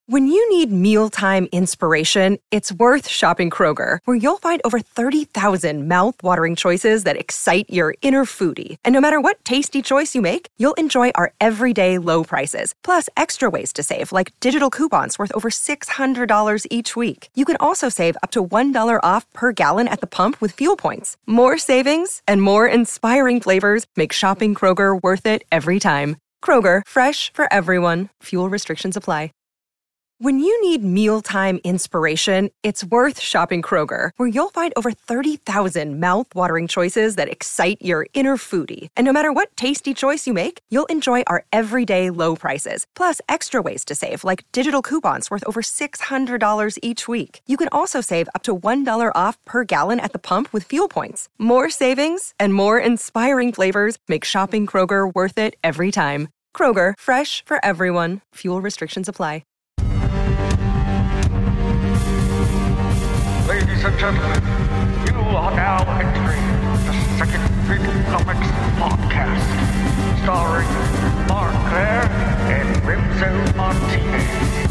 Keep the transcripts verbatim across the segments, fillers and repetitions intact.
When you need mealtime inspiration, it's worth shopping Kroger, where you'll find over thirty thousand mouth-watering choices that excite your inner foodie. And no matter what tasty choice you make, you'll enjoy our everyday low prices, plus extra ways to save, like digital coupons worth over six hundred dollars each week. You can also save up to one dollar off per gallon at the pump with fuel points. More savings and more inspiring flavors make shopping Kroger worth it every time. Kroger, fresh for everyone. Fuel restrictions apply. When you need mealtime inspiration, it's worth shopping Kroger, where you'll find over thirty thousand mouth-watering choices that excite your inner foodie. And no matter what tasty choice you make, you'll enjoy our everyday low prices, plus extra ways to save, like digital coupons worth over six hundred dollars each week. You can also save up to one dollar off per gallon at the pump with fuel points. More savings and more inspiring flavors make shopping Kroger worth it every time. Kroger, fresh for everyone. Fuel restrictions apply. Ladies and gentlemen, you are now entering the Second Big Comics Podcast, starring Mark Claire and Remso Martinez.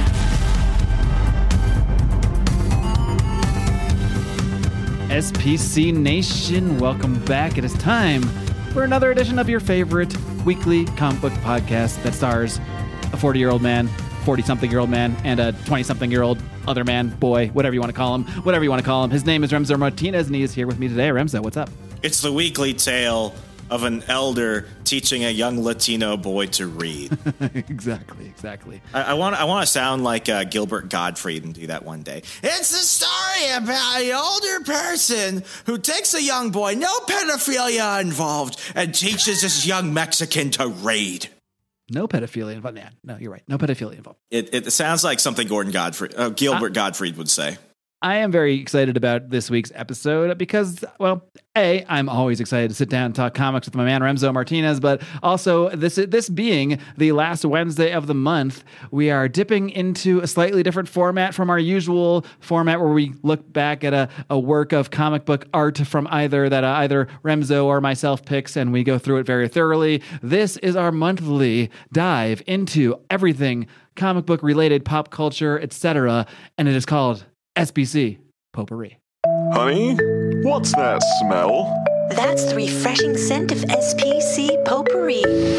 S P C Nation, welcome back. It is time for another edition of your favorite weekly comic book podcast that stars a forty-year-old man, forty-something-year-old man, and a twenty-something-year-old other man, boy, whatever you want to call him, whatever you want to call him. His name is Remso Martinez, and he is here with me today. Remso, what's up? It's the weekly tale of an elder teaching a young Latino boy to read. exactly, exactly. I, I want I want to sound like uh, Gilbert Gottfried and do that one day. It's a story about an older person who takes a young boy, no pedophilia involved, and teaches this young Mexican to read. No pedophilia involved. Yeah, no, you're right. No pedophilia involved. It, it sounds like something Gordon Godfrey, uh, Gilbert uh, Gottfried would say. I am very excited about this week's episode because, well, A, I'm always excited to sit down and talk comics with my man Remso Martinez, but also this this being the last Wednesday of the month, we are dipping into a slightly different format from our usual format where we look back at a, a work of comic book art from either that uh, either Remso or myself picks, and we go through it very thoroughly. This is our monthly dive into everything comic book related, pop culture, et cetera, and it is called S P C Potpourri. Honey, what's that smell? That's the refreshing scent of S P C Potpourri.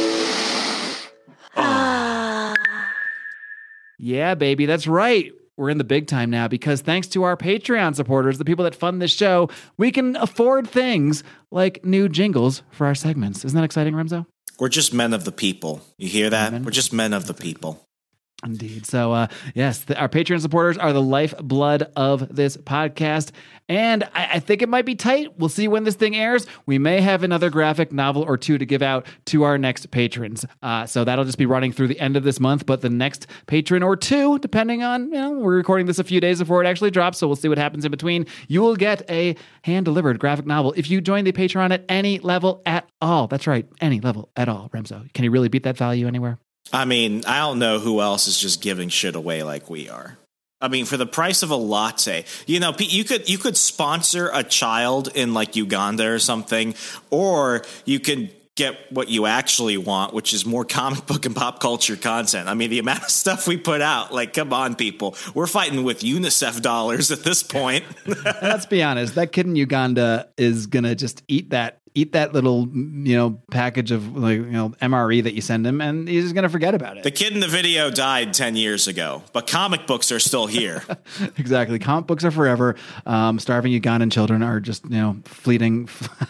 Ah. Yeah, baby, that's right. We're in the big time now because thanks to our Patreon supporters, the people that fund this show, we can afford things like new jingles for our segments. Isn't that exciting, Remso? We're just men of the people. You hear that? Men We're just men of the people. Indeed. So, uh, yes, the, our Patreon supporters are the lifeblood of this podcast, and I, I think it might be tight. We'll see when this thing airs. We may have another graphic novel or two to give out to our next patrons. Uh, so that'll just be running through the end of this month, but the next patron or two, depending on, you know, we're recording this a few days before it actually drops, so we'll see what happens in between. You will get a hand-delivered graphic novel if you join the Patreon at any level at all. That's right, any level at all, Remso. Can you really beat that value anywhere? I mean, I don't know who else is just giving shit away like we are. I mean, for the price of a latte, you know, you could you could sponsor a child in like Uganda or something, or you could get what you actually want, which is more comic book and pop culture content. I mean, the amount of stuff we put out, like, come on, people. We're fighting with UNICEF dollars at this point. Let's be honest. That kid in Uganda is going to just eat that eat that little, you know, package of, like, you know, M R E that you send him, and he's just going to forget about it. The kid in the video died ten years ago, but comic books are still here. Exactly. Comic books are forever. Um, starving Ugandan children are just, you know, fleeting.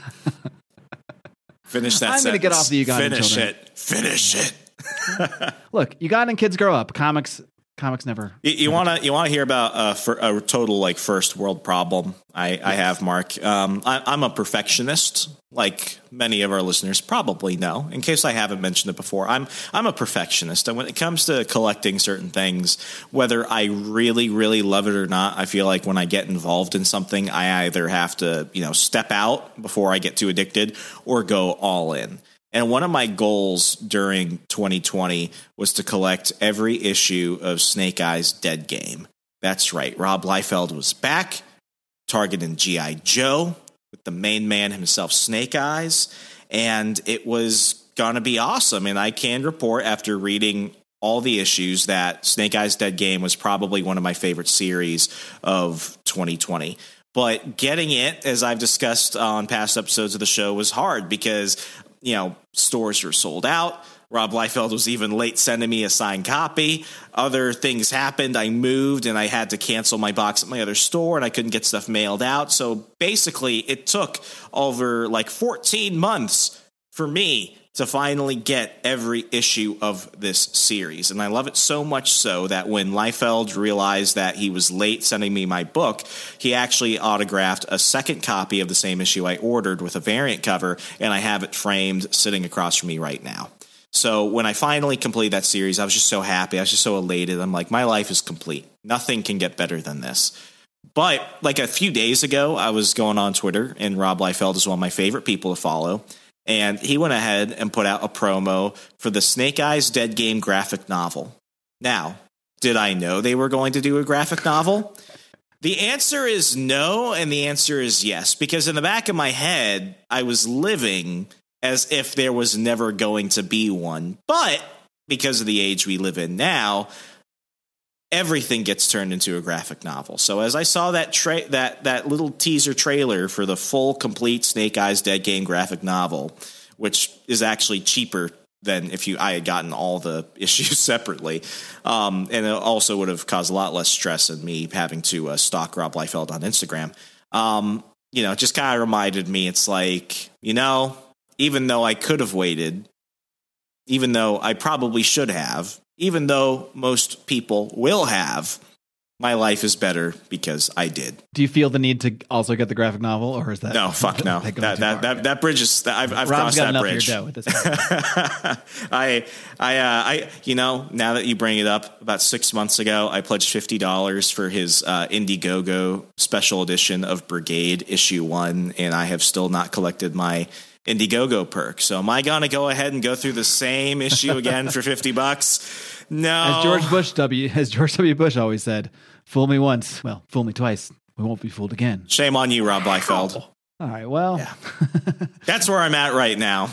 Finish that I'm sentence. going to get off the Ugandan Finish children. it. Finish it. Look, Ugandan kids grow up. Comics Comics never. You want to you want to hear about a, for a total like first world problem? I, yes. I have, Mark. Um, I, I'm a perfectionist, like many of our listeners probably know. In case I haven't mentioned it before, I'm I'm a perfectionist, and when it comes to collecting certain things, whether I really really love it or not, I feel like when I get involved in something, I either have to you know step out before I get too addicted or go all in. And one of my goals during twenty twenty was to collect every issue of Snake Eyes Dead Game. That's right. Rob Liefeld was back, targeting G I. Joe with the main man himself, Snake Eyes. And it was going to be awesome. And I can report after reading all the issues that Snake Eyes Dead Game was probably one of my favorite series of twenty twenty. But getting it, as I've discussed on past episodes of the show, was hard because, you know, stores were sold out. Rob Liefeld was even late sending me a signed copy. Other things happened. I moved and I had to cancel my box at my other store and I couldn't get stuff mailed out. So basically it took over like fourteen months for me to finally get every issue of this series. And I love it so much so that when Liefeld realized that he was late sending me my book, he actually autographed a second copy of the same issue I ordered with a variant cover, and I have it framed sitting across from me right now. So when I finally completed that series, I was just so happy. I was just so elated. I'm like, my life is complete. Nothing can get better than this. But like a few days ago, I was going on Twitter, and Rob Liefeld is one of my favorite people to follow. And he went ahead and put out a promo for the Snake Eyes Dead Game graphic novel. Now, did I know they were going to do a graphic novel? The answer is no, and the answer is yes, because in the back of my head, I was living as if there was never going to be one. But because of the age we live in now, everything gets turned into a graphic novel. So as I saw that tra- that that little teaser trailer for the full, complete Snake Eyes Dead Game graphic novel, which is actually cheaper than if you I had gotten all the issues separately, um, and it also would have caused a lot less stress in me having to uh, stalk Rob Liefeld on Instagram. Um, you know, it just kind of reminded me, it's like, you know, even though I could have waited, even though I probably should have, even though most people will have, my life is better because I did. Do you feel the need to also get the graphic novel, or is that no? Fuck no. that that that, that that bridge is. I've I've Rob's crossed got that bridge. Your dough at this point. I I uh, I you know, now that you bring it up, about six months ago, I pledged fifty dollars for his uh, Indiegogo special edition of Brigade issue one, and I have still not collected my Indiegogo perk. So am I going to go ahead and go through the same issue again for fifty bucks? No. As George Bush W, as George W. Bush always said, "Fool me once, well, fool me twice. We won't be fooled again." Shame on you, Rob Liefeld. All right, well, yeah. That's where I'm at right now.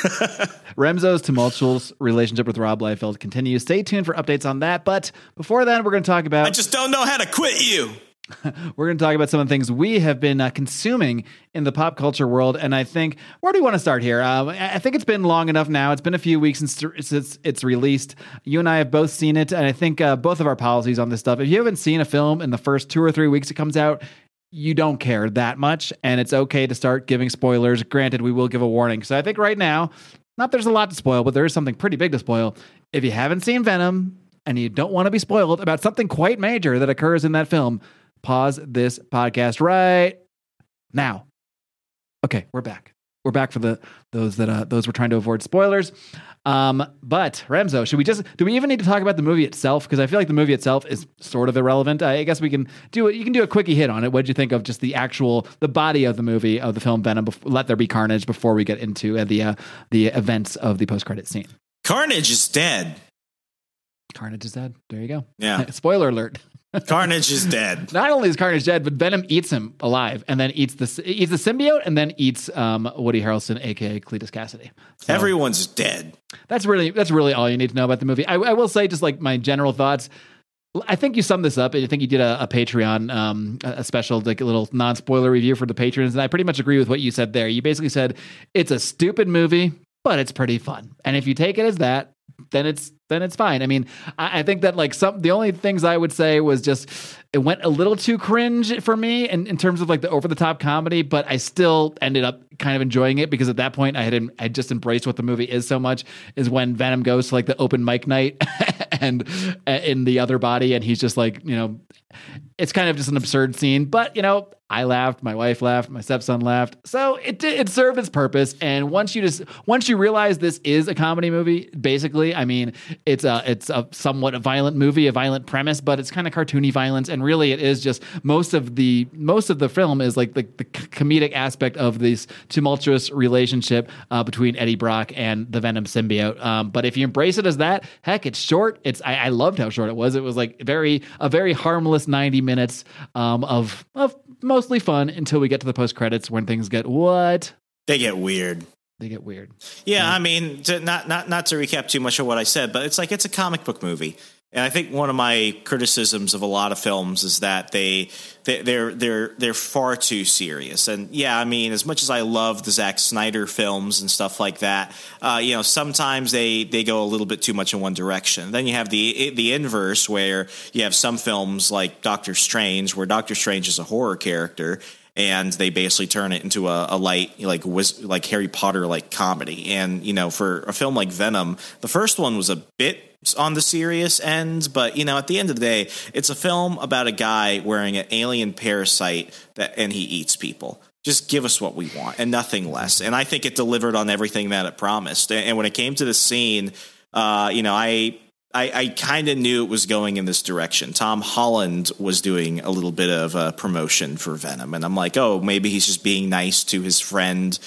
Remzo's tumultuous relationship with Rob Liefeld continues. Stay tuned for updates on that. But before then, we're going to talk about. I just don't know how to quit you. We're going to talk about some of the things we have been uh, consuming in the pop culture world. And I think, where do we want to start here? Uh, I think it's been long enough now. It's been a few weeks since it's, it's released. You and I have both seen it. And I think uh, both of our policies on this stuff, if you haven't seen a film in the first two or three weeks it comes out, you don't care that much. And it's okay to start giving spoilers. Granted, we will give a warning. So I think right now, not there's a lot to spoil, but there is something pretty big to spoil. If you haven't seen Venom and you don't want to be spoiled about something quite major that occurs in that film, pause this podcast right now. Okay, we're back. We're back for the those that uh, those we're trying to avoid spoilers. Um, but Remzo, should we just do we even need to talk about the movie itself? Because I feel like the movie itself is sort of irrelevant. I guess we can do it. You can do a quickie hit on it. What did you think of just the actual the body of the movie of the film Venom? Before, Let There Be Carnage. Before we get into uh, the uh, the events of the post credit scene. Carnage is dead. Carnage is dead. There you go. Yeah. Spoiler alert. Carnage is dead. Not only is Carnage dead, but Venom eats him alive, and then eats the eats the symbiote, and then eats um, Woody Harrelson, aka Cletus Cassidy. So everyone's dead. That's really that's really all you need to know about the movie. I, I will say, just like my general thoughts. I think you summed this up. I think you did a, a Patreon, um, a special, like a little non-spoiler review for the patrons, and I pretty much agree with what you said there. You basically said it's a stupid movie, but it's pretty fun, and if you take it as that, then it's then it's fine. I mean, I, I think that like some the only things I would say was just it went a little too cringe for me in, in terms of like the over the top comedy, but I still ended up kind of enjoying it because at that point I had I just embraced what the movie is so much is when Venom goes to like the open mic night and uh, in the other body, and he's just like, you know, it's kind of just an absurd scene, but you know, I laughed, my wife laughed, my stepson laughed. So it it served its purpose. And once you just once you realize this is a comedy movie, basically, I mean, it's a it's a somewhat a violent movie, a violent premise, but it's kind of cartoony violence. And really, it is just most of the most of the film is like the, the comedic aspect of this tumultuous relationship uh, between Eddie Brock and the Venom symbiote. Um, but if you embrace it as that, heck, it's short. It's I, I loved how short it was. It was like very a very harmless ninety minutes um, of of mostly fun until we get to the post credits when things get what they get weird. they get weird. Yeah, I mean, to, not not not to recap too much of what I said, but it's like it's a comic book movie. And I think one of my criticisms of a lot of films is that they, they they're they're they're far too serious. And yeah, I mean, as much as I love the Zack Snyder films and stuff like that, uh, you know, sometimes they, they go a little bit too much in one direction. Then you have the the inverse, where you have some films like Doctor Strange, where Doctor Strange is a horror character, and they basically turn it into a, a light, like like Harry Potter like comedy. And you know, for a film like Venom, the first one was a bit on the serious end, but you know, at the end of the day, it's a film about a guy wearing an alien parasite that and he eats people. Just give us what we want and nothing less. And I think it delivered on everything that it promised. And when it came to the scene, uh, you know, I I, I kind of knew it was going in this direction. Tom Holland was doing a little bit of a promotion for Venom, and I'm like, oh, maybe he's just being nice to his friend,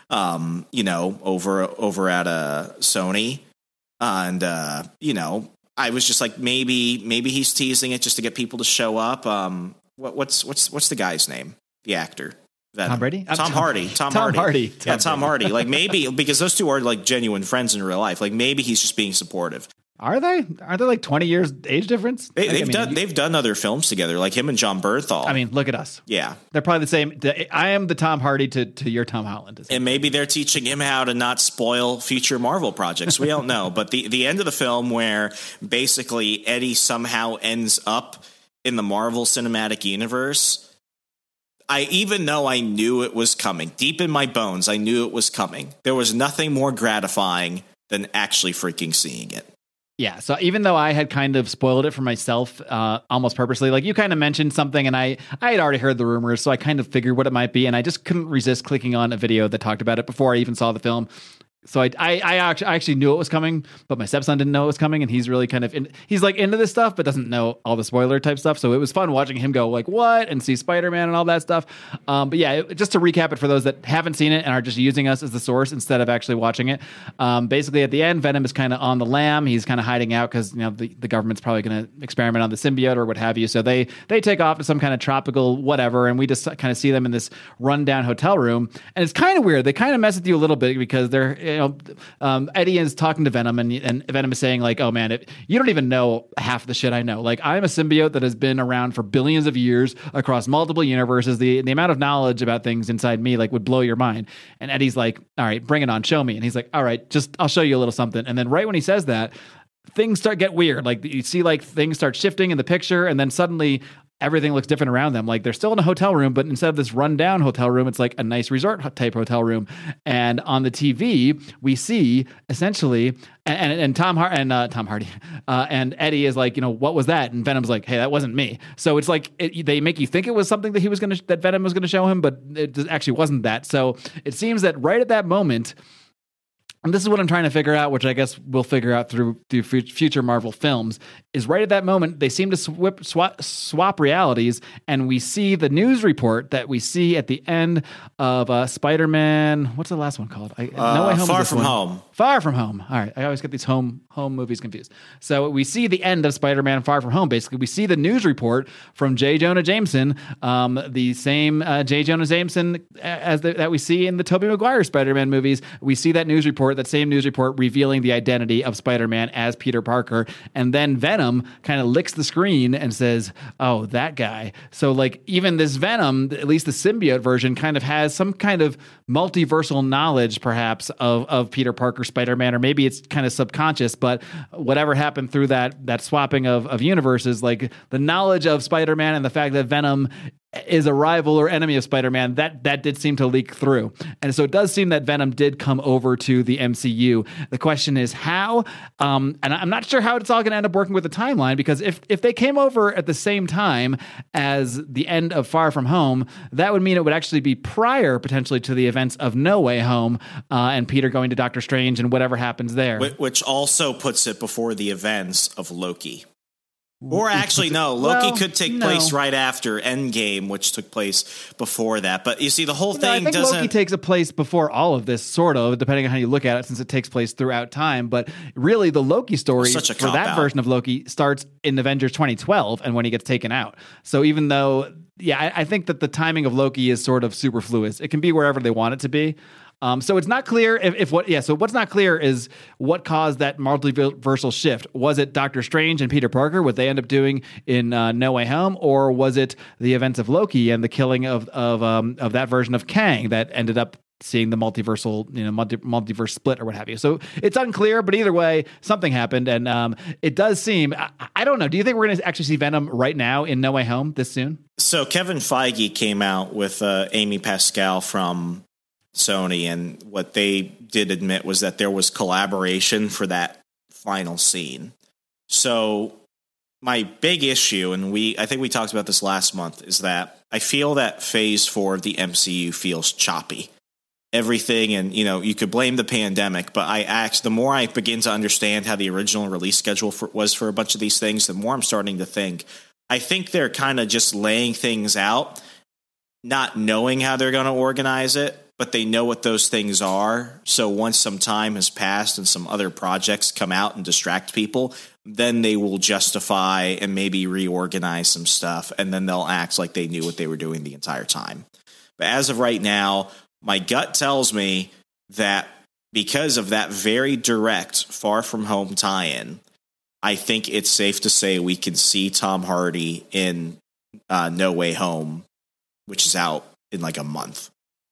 um, you know, over over at uh, Sony. And, uh, you know, I was just like, maybe maybe he's teasing it just to get people to show up. Um, what, what's what's what's the guy's name? The actor. Venom. Tom Brady? Tom, Tom Hardy. Tom, Tom Hardy. Hardy. Tom yeah, Tom Hardy. Like maybe because those two are like genuine friends in real life. Like maybe he's just being supportive. Are they? Are they like twenty years age difference? They, like, they've I mean, done you, they've done other films together, like him and John Bernthal. I mean, look at us. Yeah, they're probably the same. I am the Tom Hardy to, to your Tom Holland, and maybe they're teaching him how to not spoil future Marvel projects. We don't know, but the the end of the film where basically Eddie somehow ends up in the Marvel Cinematic Universe. I even though I knew it was coming, deep in my bones, I knew it was coming. There was nothing more gratifying than actually freaking seeing it. Yeah, so even though I had kind of spoiled it for myself, uh, almost purposely, like you kind of mentioned something, and I, I had already heard the rumors, so I kind of figured what it might be, and I just couldn't resist clicking on a video that talked about it before I even saw the film. So I, I, I actually, I actually knew it was coming, but my stepson didn't know it was coming, and he's really kind of in, he's like into this stuff, but doesn't know all the spoiler type stuff. So it was fun watching him go like what and see Spider-Man and all that stuff. Um, but yeah, it, just to recap it for those that haven't seen it and are just using us as the source instead of actually watching it. Um, basically, at the end, Venom is kind of on the lam. He's kind of hiding out because you know the, the government's probably going to experiment on the symbiote or what have you. So they they take off to some kind of tropical whatever, and we just kind of see them in this rundown hotel room, and it's kind of weird. They kind of mess with you a little bit because they're you know. Um, Um, Eddie is talking to Venom, and, and Venom is saying, like, oh, man, it, you don't even know half the shit I know. Like, I'm a symbiote that has been around for billions of years across multiple universes. The the amount of knowledge about things inside me, like, would blow your mind. And Eddie's like, all right, bring it on. Show me. And he's like, all right, just I'll show you a little something. And then right when he says that, things start get weird. Like, you see, like, things start shifting in the picture, and then suddenly everything looks different around them. Like they're still in a hotel room, but instead of this rundown hotel room, it's like a nice resort type hotel room. And on the T V, we see essentially, and and, and Tom Har- and uh, Tom Hardy uh, and Eddie is like, you know, what was that? And Venom's like, hey, that wasn't me. So it's like it, they make you think it was something that he was gonna that Venom was gonna show him, but it actually wasn't that. So it seems that right at that moment. And this is what I'm trying to figure out, which I guess we'll figure out through, through future Marvel films, is right at that moment, they seem to swip, swap, swap realities, and we see the news report that we see at the end of uh, Spider-Man, what's the last one called? I, uh, no Way Home. Far From one. Home. Far From Home. All right, I always get these home home movies confused. So we see the end of Spider-Man Far From Home, basically. We see the news report from J. Jonah Jameson, um, the same uh, J. Jonah Jameson as the, that we see in the Tobey Maguire Spider-Man movies. We see that news report, that same news report revealing the identity of Spider-Man as Peter Parker, and then Venom kind of licks the screen and says, oh, that guy. So like even this Venom, at least the symbiote version, kind of has some kind of multiversal knowledge perhaps of, of Peter Parker Spider-Man, or maybe it's kind of subconscious, but whatever happened through that that swapping of, of universes, like the knowledge of Spider-Man and the fact that Venom is a rival or enemy of Spider-Man, that that did seem to leak through. And so it does seem that Venom did come over to the M C U. The question is how, um, and I'm not sure how it's all going to end up working with the timeline, because if if they came over at the same time as the end of Far From Home, that would mean it would actually be prior potentially to the events of No Way Home uh, and Peter going to Doctor Strange and whatever happens there. Which also puts it before the events of Loki. Or actually, no, Loki well, could take no. place right after Endgame, which took place before that. But you see, the whole no, thing I think doesn't... Loki takes a place before all of this, sort of, depending on how you look at it, since it takes place throughout time. But really, the Loki story Such a for that cop-out. version of Loki starts in Avengers twenty twelve and when he gets taken out. So even though, yeah, I, I think that the timing of Loki is sort of superfluous. It can be wherever they want it to be. Um, so it's not clear if, if what, yeah, so what's not clear is what caused that multiversal shift. Was it Doctor Strange and Peter Parker, what they end up doing in uh, No Way Home, or was it the events of Loki and the killing of, of, um, of that version of Kang that ended up seeing the multiversal, you know, multi- multiverse split or what have you. So it's unclear, but either way, something happened. And um, it does seem, I, I don't know, do you think we're going to actually see Venom right now in No Way Home this soon? So Kevin Feige came out with uh, Amy Pascal from Sony, and what they did admit was that there was collaboration for that final scene. So my big issue, and we I think we talked about this last month, is that I feel that phase four of the M C U feels choppy. Everything, and you know, you could blame the pandemic, but I asked, the more I begin to understand how the original release schedule for, was for a bunch of these things, the more I'm starting to think, I think they're kind of just laying things out, not knowing how they're going to organize it, but they know what those things are. So once some time has passed and some other projects come out and distract people, then they will justify and maybe reorganize some stuff, and then they'll act like they knew what they were doing the entire time. But as of right now, my gut tells me that because of that very direct Far From Home tie-in, I think it's safe to say we can see Tom Hardy in uh, No Way Home, which is out in like a month.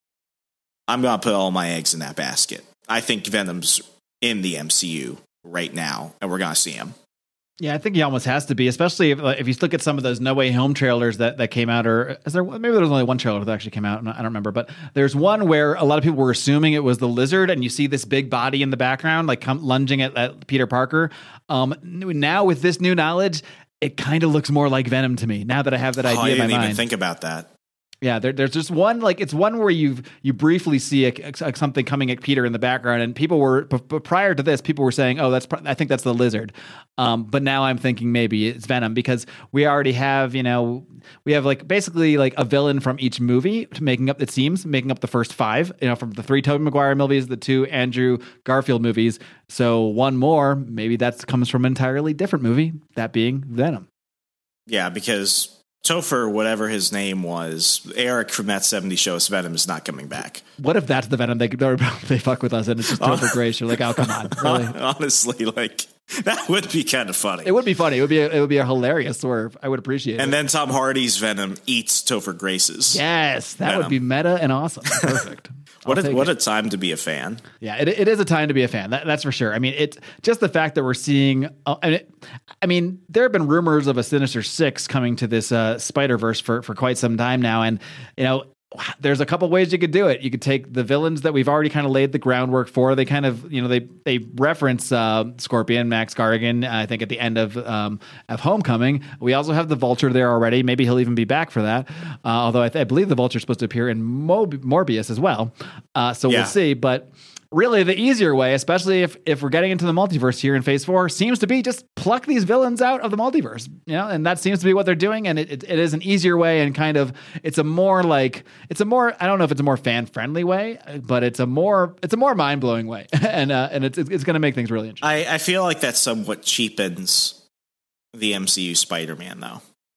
I'm going to put all my eggs in that basket. I think Venom's in the M C U right now, and we're going to see him. Yeah, I think he almost has to be, especially if if you look at some of those No Way Home trailers that, that came out, or is there maybe there was only one trailer that actually came out. I don't remember, but there's one where a lot of people were assuming it was the Lizard, and you see this big body in the background, like come, lunging at, at Peter Parker. Um, now with this new knowledge, it kind of looks more like Venom to me. Now that I have that idea oh, I in my didn't mind, even think about that. Yeah, there, there's just one, like, it's one where you you briefly see a, a, something coming at Peter in the background, and people were, but prior to this, people were saying, oh, that's, I think that's the Lizard. Um, but now I'm thinking maybe it's Venom, because we already have, you know, we have like basically like a villain from each movie making up, it seems, making up the first five, you know, from the three Tobey Maguire movies, the two Andrew Garfield movies. So one more, maybe that comes from an entirely different movie, that being Venom. Yeah, because Topher, whatever his name was, Eric from that seventies show, Venom, is not coming back. What if that's the Venom they they fuck with us and it's just Topher Grace? You're like, oh, come on, really? Honestly, like that would be kind of funny. It would be funny. It would be a, it would be a hilarious swerve. I would appreciate and it. And then Tom Hardy's Venom eats Topher Grace's. Yes, that Venom. would be meta and awesome. Perfect. What a, what a time to be a fan. Yeah, it, it is a time to be a fan. That, that's for sure. I mean, it's just the fact that we're seeing, uh, and it, I mean, there have been rumors of a Sinister Six coming to this uh, Spider-Verse for, for quite some time now. And, you know, there's a couple ways you could do it. You could take the villains that we've already kind of laid the groundwork for. They kind of, you know, they they reference uh, Scorpion, Max Gargan, I think at the end of um, of Homecoming. We also have the Vulture there already. Maybe he'll even be back for that. Uh, although I, th- I believe the Vulture is supposed to appear in Mo- Morbius as well. Uh, so yeah. We'll see. But really, the easier way, especially if if we're getting into the multiverse here in Phase Four, seems to be just pluck these villains out of the multiverse. You know, and that seems to be what they're doing. And it, it, it is an easier way, and kind of it's a more like it's a more I don't know if it's a more fan friendly way, but it's a more it's a more mind blowing way, and uh, and it's it's going to make things really interesting. I, I feel like that somewhat cheapens the M C U Spider-Man though,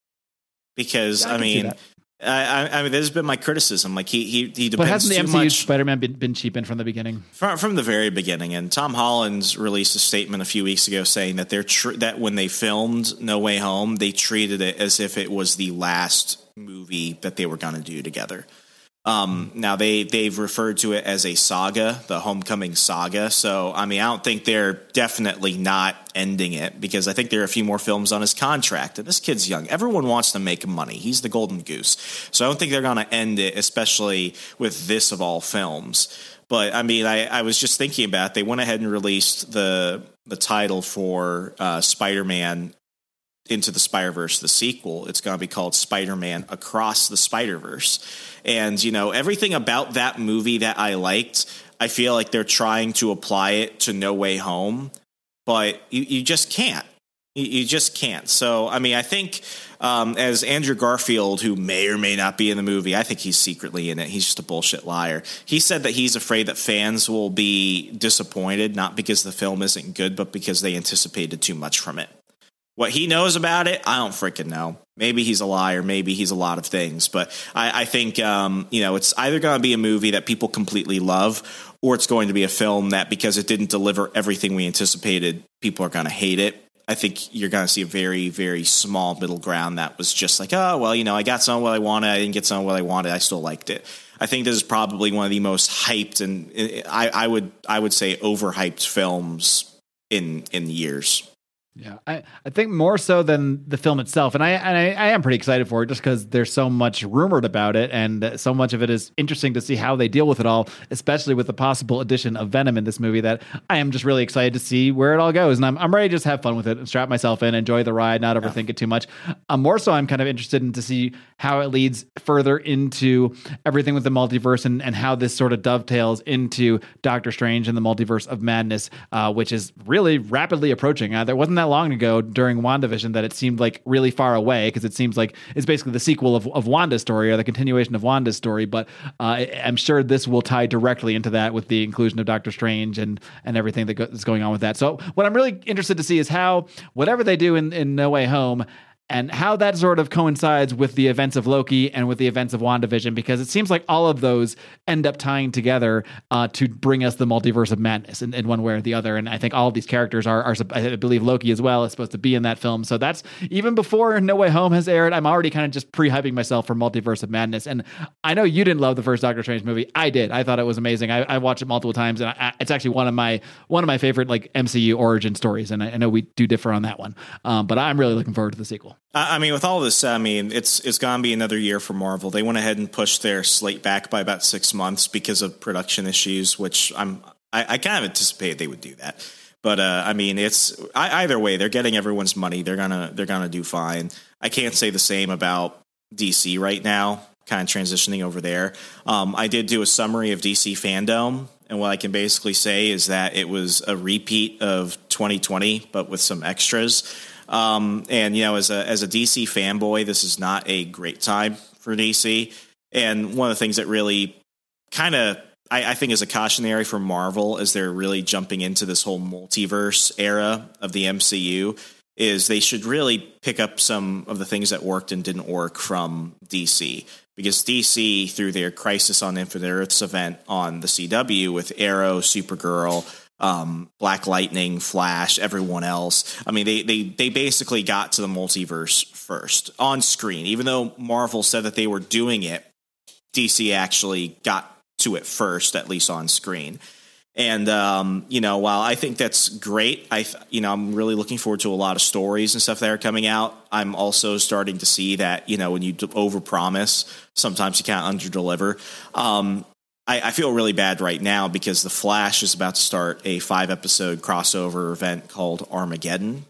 because yeah, I, I mean. I, I mean, there's been my criticism. Like he he he depends. But hasn't the too M C U much Spider-Man been, been cheapened from the beginning? From, from the very beginning. And Tom Holland released a statement a few weeks ago saying that they're tr- that when they filmed No Way Home, they treated it as if it was the last movie that they were going to do together. Um, now they they've referred to it as a saga, the Homecoming saga. So I mean, I don't think they're definitely not ending it, because I think there are a few more films on his contract, and this kid's young. Everyone wants to make money. He's the golden goose. So I don't think they're going to end it, especially with this of all films. But I mean, I, I was just thinking about it. They went ahead and released the the title for uh, Spider-Man Into the Spider-Verse, the sequel. It's going to be called Spider-Man Across the Spider-Verse. And, you know, everything about that movie that I liked, I feel like they're trying to apply it to No Way Home, but you, you just can't. You, you just can't. So, I mean, I think um, as Andrew Garfield, who may or may not be in the movie, I think he's secretly in it. He's just a bullshit liar. He said that he's afraid that fans will be disappointed, not because the film isn't good, but because they anticipated too much from it. What he knows about it, I don't freaking know. Maybe he's a liar. Maybe he's a lot of things. But I, I think, um, you know, it's either going to be a movie that people completely love, or it's going to be a film that, because it didn't deliver everything we anticipated, people are going to hate it. I think you're going to see a very, very small middle ground that was just like, oh, well, you know, I got some of what I wanted. I didn't get some of what I wanted. I still liked it. I think this is probably one of the most hyped and I, I would I would say overhyped films in in years. Yeah, I, I think more so than the film itself. And I and I, I am pretty excited for it just because there's so much rumored about it. And so much of it is interesting to see how they deal with it all, especially with the possible addition of Venom in this movie, that I am just really excited to see where it all goes. And I'm, I'm ready to just have fun with it and strap myself in, enjoy the ride, not overthink it too much. Um, more so, I'm kind of interested in to see how it leads further into everything with the multiverse and, and how this sort of dovetails into Doctor Strange and the Multiverse of Madness, uh, which is really rapidly approaching. Uh, there wasn't that long ago during WandaVision that it seemed like really far away, because it seems like it's basically the sequel of, of Wanda's story, or the continuation of Wanda's story. But uh, I'm sure this will tie directly into that with the inclusion of Doctor Strange and and everything that go, that's going on with that. So what I'm really interested to see is how whatever they do in, in No Way Home, and how that sort of coincides with the events of Loki and with the events of WandaVision, because it seems like all of those end up tying together uh, to bring us the Multiverse of Madness in, in one way or the other. And I think all of these characters are, are, I believe Loki as well is supposed to be in that film. So that's, even before No Way Home has aired, I'm already kind of just pre-hyping myself for Multiverse of Madness. And I know you didn't love the first Doctor Strange movie. I did. I thought it was amazing. I, I watched it multiple times, and I, it's actually one of my one of my favorite like M C U origin stories. And I, I know we do differ on that one, um, but I'm really looking forward to the sequel. I mean, with all this, I mean, it's it's going to be another year for Marvel. They went ahead and pushed their slate back by about six months because of production issues, which I'm I, I kind of anticipated they would do that. But uh, I mean, it's I, either way, they're getting everyone's money. They're gonna they're gonna do fine. I can't say the same about D C right now. Kind of transitioning over there. Um, I did do a summary of D C Fandom, and what I can basically say is that it was a repeat of twenty twenty, but with some extras. Um, and, you know, as a, as a D C fanboy, this is not a great time for D C. And one of the things that really kind of, I, I think is a cautionary for Marvel as they're really jumping into this whole multiverse era of the M C U is they should really pick up some of the things that worked and didn't work from D C, because D C, through their Crisis on Infinite Earths event on the C W with Arrow, Supergirl, um, Black Lightning, Flash, everyone else. I mean, they, they, they basically got to the multiverse first on screen. Even though Marvel said that they were doing it, D C actually got to it first, at least on screen. And, um, you know, while I think that's great, I, you know, I'm really looking forward to a lot of stories and stuff that are coming out. I'm also starting to see that, you know, when you overpromise, sometimes you can't underdeliver. Um, I, I feel really bad right now because The Flash is about to start a five episode crossover event called Armageddon,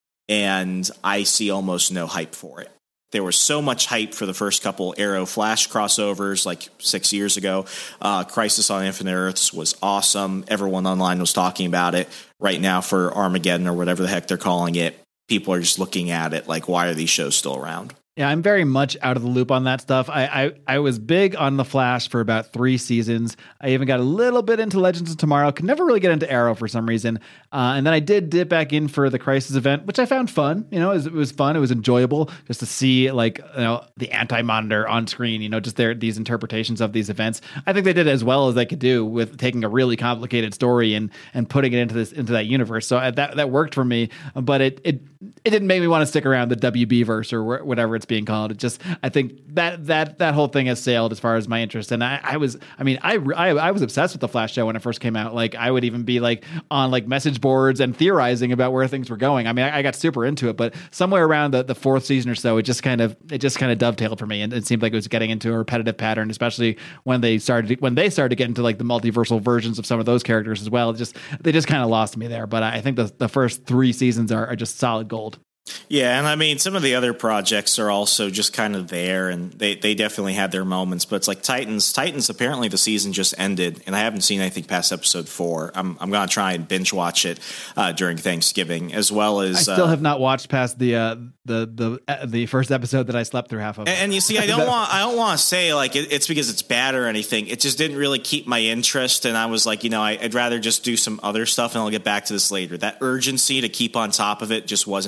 and I see almost no hype for it. There was so much hype for the first couple Arrow Flash crossovers like six years ago. Uh, Crisis on Infinite Earths was awesome. Everyone online was talking about it. Right now for Armageddon, or whatever the heck they're calling it, people are just looking at it like, why are these shows still around? Yeah, I'm very much out of the loop on that stuff. I, I I was big on The Flash for about three seasons. I even got a little bit into Legends of Tomorrow. Could never really get into Arrow for some reason. Uh, and then I did dip back in for the Crisis event, which I found fun. You know, it was, it was fun. It was enjoyable just to see, like, you know, the Anti-Monitor on screen, you know, just their these interpretations of these events. I think they did as well as they could do with taking a really complicated story and and putting it into this into that universe. So that that worked for me. But it it it didn't make me want to stick around the W B verse or wh- whatever it's being called. It just, I think that that that whole thing has sailed as far as my interest. And I, I was, I mean, I, I I was obsessed with the Flash show when it first came out. Like, I would even be like on like message boards and theorizing about where things were going. I mean, I, I got super into it, but somewhere around the, the fourth season or so, it just kind of it just kind of dovetailed for me, and it seemed like it was getting into a repetitive pattern, especially when they started when they started to get into like the multiversal versions of some of those characters as well. It just they just kind of lost me there. But I think the the first three seasons are, are just solid gold. Yeah, and I mean, some of the other projects are also just kind of there, and they, they definitely had their moments. But it's like Titans. Titans, apparently the season just ended, and I haven't seen anything past episode four. I'm I'm going to try and binge watch it uh, during Thanksgiving, as well as... I still uh, have not watched past the uh, the the uh, the first episode that I slept through half of. And, and you see, I don't want I don't want to say like it, it's because it's bad or anything. It just didn't really keep my interest, and I was like, you know, I, I'd rather just do some other stuff, and I'll get back to this later. That urgency to keep on top of it just wasn't there. And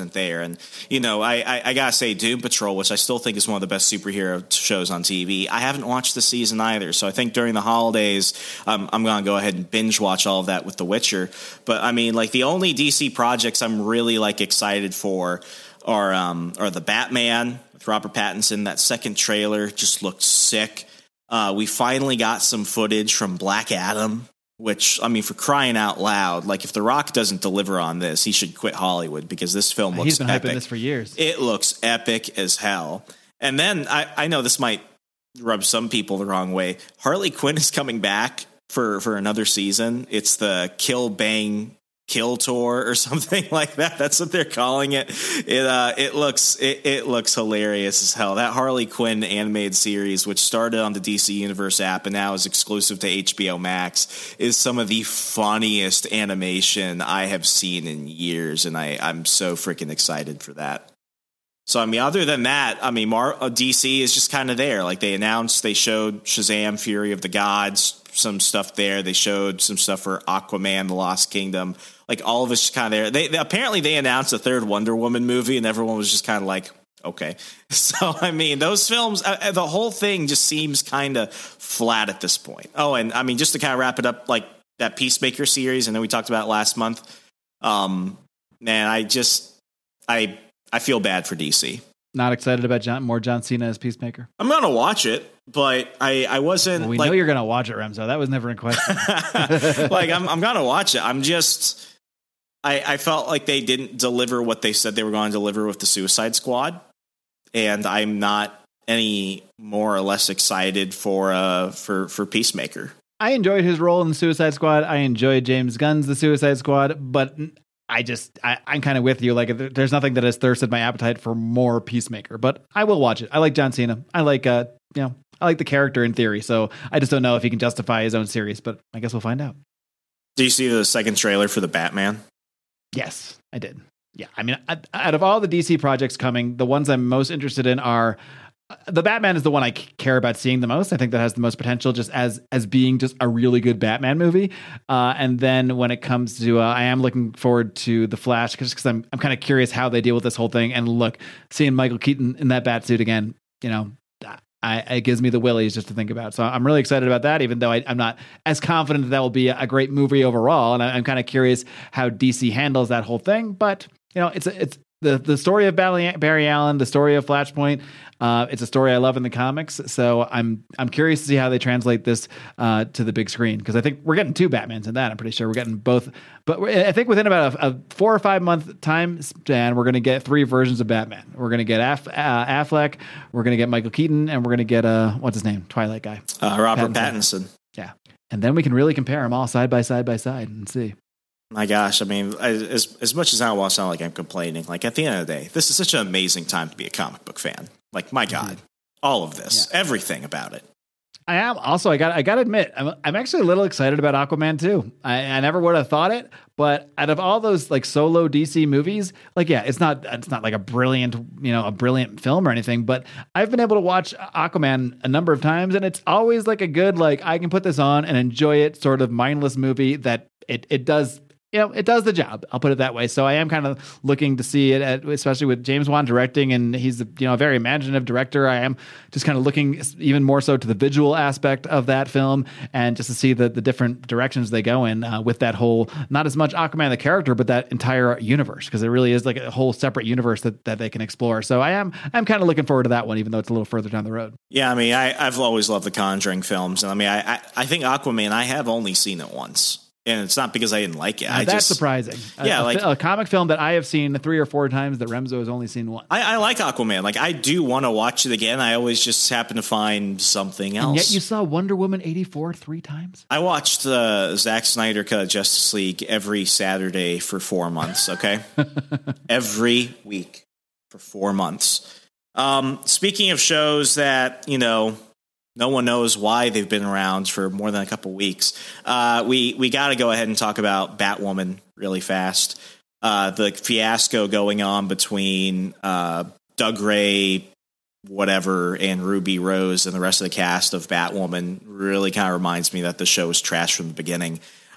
And, you know, I, I, I got to say Doom Patrol, which I still think is one of the best superhero shows on T V. I haven't watched the season either. So I think during the holidays, um, I'm going to go ahead and binge watch all of that with The Witcher. But, I mean, like, the only D C projects I'm really, like, excited for are, um, are the Batman with Robert Pattinson. That second trailer just looked sick. Uh, we finally got some footage from Black Adam, which, I mean, for crying out loud, like, if The Rock doesn't deliver on this, he should quit Hollywood, because this film looks He's been epic. hyping this for years. It looks epic as hell. And then, I, I know this might rub some people the wrong way. Harley Quinn is coming back for, for another season. It's the Kill Bang Kill Tour or something like that. That's what they're calling it. It uh, it looks it, it looks hilarious as hell. That Harley Quinn animated series, which started on the D C Universe app and now is exclusive to H B O Max, is some of the funniest animation I have seen in years, and I, I'm so freaking excited for that. So, I mean, other than that, I mean, Mar- uh, D C is just kind of there. Like, they announced, they showed Shazam! Fury of the Gods, some stuff there. They showed some stuff for Aquaman, The Lost Kingdom. Like, all of it's just kind of there. They, they apparently they announced a third Wonder Woman movie, and everyone was just kind of like, okay. So, I mean, those films, uh, the whole thing just seems kind of flat at this point. Oh, and I mean, just to kind of wrap it up, like that Peacemaker series, and then we talked about it last month. Um, man, I just, I, I feel bad for D C. Not excited about John, more John Cena as Peacemaker? I'm going to watch it, but I, I wasn't. Well, we like, know you're going to watch it, Remzo. That was never in question. like, I'm, I'm going to watch it. I'm just, I, I felt like they didn't deliver what they said they were going to deliver with the Suicide Squad. And I'm not any more or less excited for, uh, for, for Peacemaker. I enjoyed his role in the Suicide Squad. I enjoyed James Gunn's The Suicide Squad, but I just, I, I'm kind of with you. Like, there's nothing that has thirsted my appetite for more Peacemaker, but I will watch it. I like John Cena. I like, uh, you know, I like the character in theory. So I just don't know if he can justify his own series, but I guess we'll find out. Do you see the second trailer for the Batman? Yes, I did. Yeah. I mean, out of all the D C projects coming, the ones I'm most interested in are the Batman is the one I care about seeing the most. I think that has the most potential just as as being just a really good Batman movie. Uh, and then when it comes to, uh, I am looking forward to The Flash just because I'm I'm kind of curious how they deal with this whole thing. And look, seeing Michael Keaton in that bat suit again, you know, I, it gives me the willies just to think about. So I'm really excited about that, even though I, I'm not as confident that that will be a, a great movie overall. And I, I'm kind of curious how D C handles that whole thing. But you know, it's it's the the story of Barry, Barry Allen, the story of Flashpoint. Uh, it's a story I love in the comics, so I'm I'm curious to see how they translate this uh, to the big screen, because I think we're getting two Batmans in that. I'm pretty sure we're getting both, but I think within about a, a four or five month time span, we're going to get three versions of Batman. We're going to get Aff, uh, Affleck, we're going to get Michael Keaton, and we're going to get uh what's his name, Twilight guy, uh, Robert Pattinson. Pattinson. Yeah, and then we can really compare them all side by side by side and see. My gosh, I mean, as as much as I want to sound like I'm complaining, like at the end of the day, this is such an amazing time to be a comic book fan. Like, my God, mm-hmm. all of this, yeah. everything about it. I am also, I got I got to admit, I'm, I'm actually a little excited about Aquaman too. I, I never would have thought it, but out of all those like solo D C movies, like, yeah, it's not, it's not like a brilliant, you know, a brilliant film or anything, but I've been able to watch Aquaman a number of times, and it's always like a good, like, I can put this on and enjoy it sort of mindless movie that it, it does, you know, it does the job. I'll put it that way. So I am kind of looking to see it, at, especially with James Wan directing, and he's, you know, a very imaginative director. I am just kind of looking even more so to the visual aspect of that film, and just to see the, the different directions they go in uh, with that whole, not as much Aquaman the character, but that entire universe, because it really is like a whole separate universe that, that they can explore. So I am I'm kind of looking forward to that one, even though it's a little further down the road. Yeah, I mean, I, I've always loved the Conjuring films, and I mean, I, I, I think Aquaman, I have only seen it once. And it's not because I didn't like it. Now, I that's just, surprising. Yeah, a, like a comic film that I have seen three or four times that Remzo has only seen once. I, I like Aquaman. Like, I do want to watch it again. I always just happen to find something else. And yet you saw Wonder Woman eighty-four three times? I watched the uh, Zack Snyder cut of Justice League every Saturday for four months, okay? Every week for four months. Um, speaking of shows that, you know, no one knows why they've been around for more than a couple weeks. Uh, we we got to go ahead and talk about Batwoman really fast. Uh, the fiasco going on between uh, Doug Ray, whatever, and Ruby Rose and the rest of the cast of Batwoman really kind of reminds me that the show was trash from the beginning.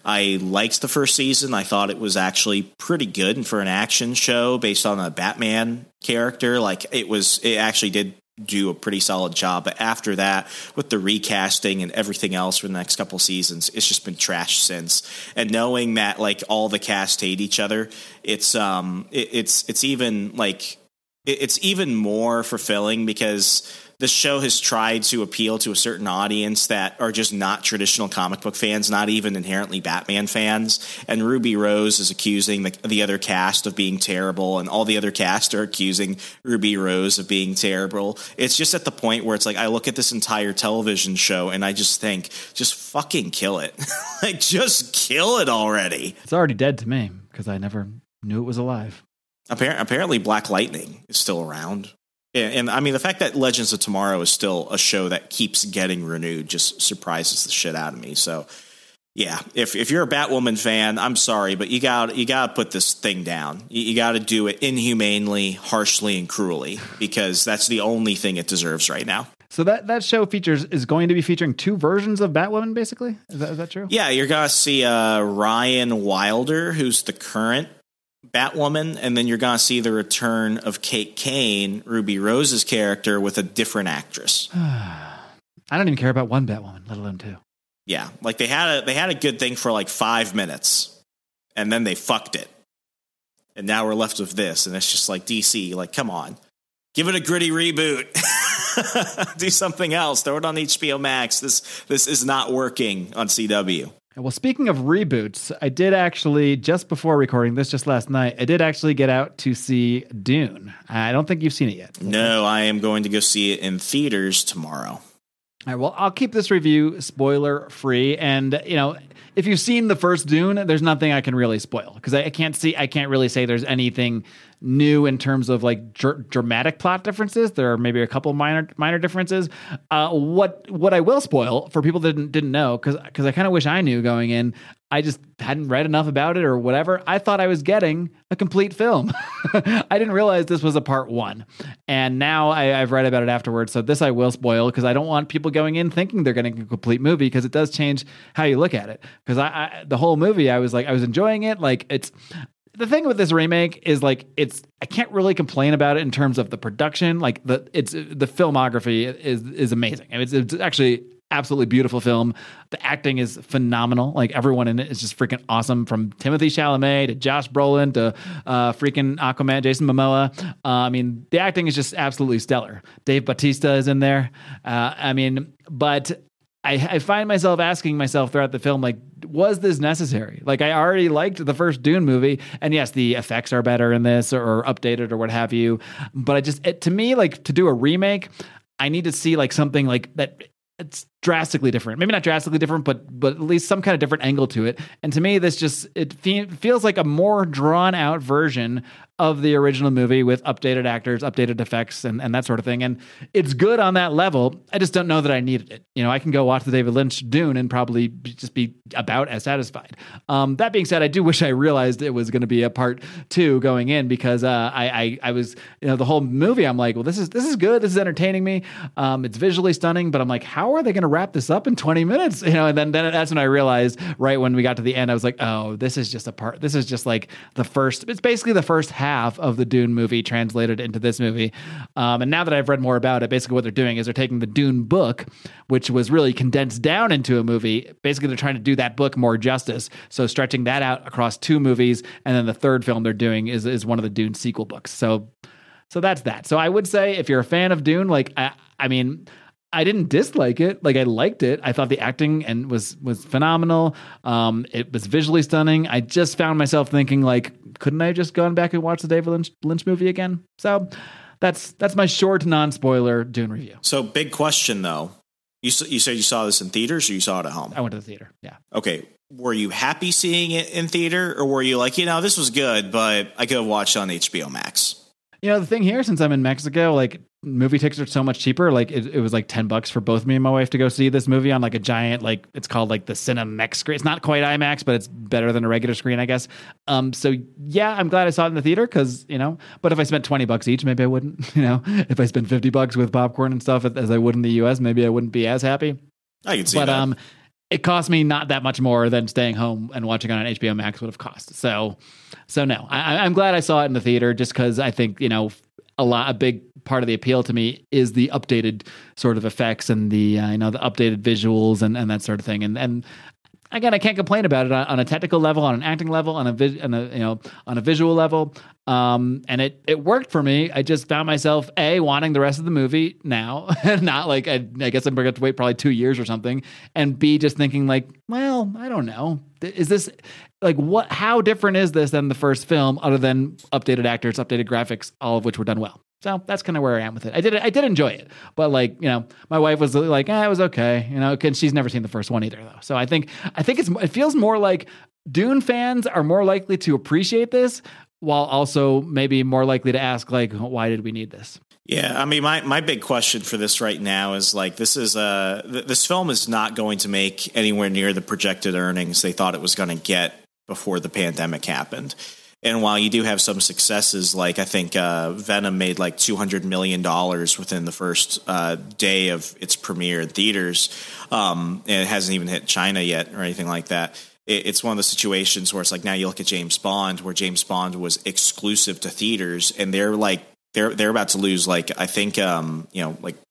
I liked the first season. I thought it was actually pretty good, and for an action show based on a Batman character, like it was, it actually did do a pretty solid job. But after that, with the recasting and everything else for the next couple seasons, it's just been trash since. And knowing that like all the cast hate each other, it's um it, it's it's even like it, it's even more fulfilling because the show has tried to appeal to a certain audience that are just not traditional comic book fans, not even inherently Batman fans. And Ruby Rose is accusing the, the other cast of being terrible, and all the other cast are accusing Ruby Rose of being terrible. It's just at the point where it's like, I look at this entire television show and I just think, just fucking kill it. Like, just kill it already. It's already dead to me because I never knew it was alive. Appar- apparently Black Lightning is still around. And, and I mean, the fact that Legends of Tomorrow is still a show that keeps getting renewed just surprises the shit out of me. So, yeah, if if you're a Batwoman fan, I'm sorry, but you got you got to put this thing down. You, you got to do it inhumanely, harshly, and cruelly, because that's the only thing it deserves right now. So that, that show features is going to be featuring two versions of Batwoman, basically? Is that is that true? Yeah, you're going to see uh, Ryan Wilder, who's the current Batwoman, and then you're going to see the return of Kate Kane, Ruby Rose's character, with a different actress. I don't even care about one Batwoman, let alone two. Yeah, like they had a they had a good thing for like five minutes, and then they fucked it, and now we're left with this, and it's just like D C, like come on, give it a gritty reboot, do something else, throw it on H B O Max. This this is not working on C W. Well, speaking of reboots, I did actually, just before recording this, just last night, I did actually get out to see Dune. I don't think you've seen it yet. No, I am going to go see it in theaters tomorrow. All right, well, I'll keep this review spoiler free. And, you know, if you've seen the first Dune, there's nothing I can really spoil because I, I can't see, I can't really say there's anything new in terms of like dr- dramatic plot differences. There are maybe a couple minor minor differences. Uh, what what I will spoil for people that didn't didn't know, because because I kind of wish I knew going in. I just hadn't read enough about it or whatever. I thought I was getting a complete film. I didn't realize this was a part one. And now I, I've read about it afterwards. So this I will spoil because I don't want people going in thinking they're getting a complete movie, because it does change how you look at it. Because I, I the whole movie, I was like, I was enjoying it. Like it's... The thing with this remake is like it's I can't really complain about it in terms of the production. Like the it's the filmography is is amazing. I mean, it's, it's actually absolutely beautiful film. The acting is phenomenal. Like everyone in it is just freaking awesome, from Timothée Chalamet to Josh Brolin to uh, freaking Aquaman, Jason Momoa. Uh, I mean, the acting is just absolutely stellar. Dave Bautista is in there. Uh, I mean, but I, I find myself asking myself throughout the film, like, was this necessary? Like, I already liked the first Dune movie, and yes, the effects are better in this or, or updated or what have you. But I just, it, to me, like, to do a remake, I need to see like something like that. It's drastically different. Maybe not drastically different, but but at least some kind of different angle to it. And to me, this just it fe- feels like a more drawn out version of the original movie with updated actors, updated effects, and, and that sort of thing. And it's good on that level. I just don't know that I needed it. You know, I can go watch the David Lynch Dune and probably be, just be about as satisfied. Um, that being said, I do wish I realized it was going to be a part two going in, because uh, I, I I was, you know, the whole movie, I'm like, well, this is this is good. This is entertaining me. Um, it's visually stunning, but I'm like, how are they going to wrap this up in twenty minutes? You know, and then, then that's when I realized, right when we got to the end, I was like, oh, this is just a part. This is just like the first, it's basically the first half of the Dune movie translated into this movie. Um, and now that I've read more about it, basically what they're doing is they're taking the Dune book, which was really condensed down into a movie. Basically, they're trying to do that book more justice. So stretching that out across two movies. And then the third film they're doing is, is one of the Dune sequel books. So, so that's that. So I would say if you're a fan of Dune, like, I, I mean, I didn't dislike it. Like, I liked it. I thought the acting and was was phenomenal. Um, it was visually stunning. I just found myself thinking, like, couldn't I have just gone back and watched the David Lynch, Lynch movie again? So that's that's my short non-spoiler Dune review. So big question though. You you said you saw this in theaters or you saw it at home? I went to the theater. Yeah. Okay. Were you happy seeing it in theater, or were you like, you know, this was good, but I could have watched it on H B O Max? You know, the thing here, since I'm in Mexico, like, movie tickets are so much cheaper. Like, it, it was like ten bucks for both me and my wife to go see this movie on like a giant, like, it's called like the Cinemex screen. It's not quite IMAX, but it's better than a regular screen, I guess. Um, so yeah, I'm glad I saw it in the theater, because, you know, but if I spent twenty bucks each, maybe I wouldn't. You know, if I spent fifty bucks with popcorn and stuff as I would in the U S, maybe I wouldn't be as happy. I can see but, that. um, it cost me not that much more than staying home and watching on H B O Max would have cost. So, so no, I, I'm glad I saw it in the theater just because I think, you know, a lot, a big part of the appeal to me is the updated sort of effects and the, uh, you know, the updated visuals and, and that sort of thing. And, and again, I can't complain about it on, on a technical level, on an acting level, on a, vis, on a, you know, on a visual level. Um, and it, it worked for me. I just found myself A, wanting the rest of the movie now, not like, I, I guess I'm going to have to wait probably two years or something. And B, just thinking like, well, I don't know. Is this like, what, how different is this than the first film other than updated actors, updated graphics, all of which were done well? So that's kind of where I am with it. I did, I did enjoy it, but like, you know, my wife was like, eh, it was okay. You know, cause she's never seen the first one either though. So I think, I think it's, it feels more like Dune fans are more likely to appreciate this, while also maybe more likely to ask, like, why did we need this? Yeah, I mean, my, my big question for this right now is, like, this is uh, th- this film is not going to make anywhere near the projected earnings they thought it was going to get before the pandemic happened. And while you do have some successes, like I think uh, Venom made like two hundred million dollars within the first uh, day of its premiere in theaters, um, and it hasn't even hit China yet or anything like that. It's one of the situations where it's like, now you look at James Bond, where James Bond was exclusive to theaters, and they're like, they're they're about to lose like, I think, um, you know, like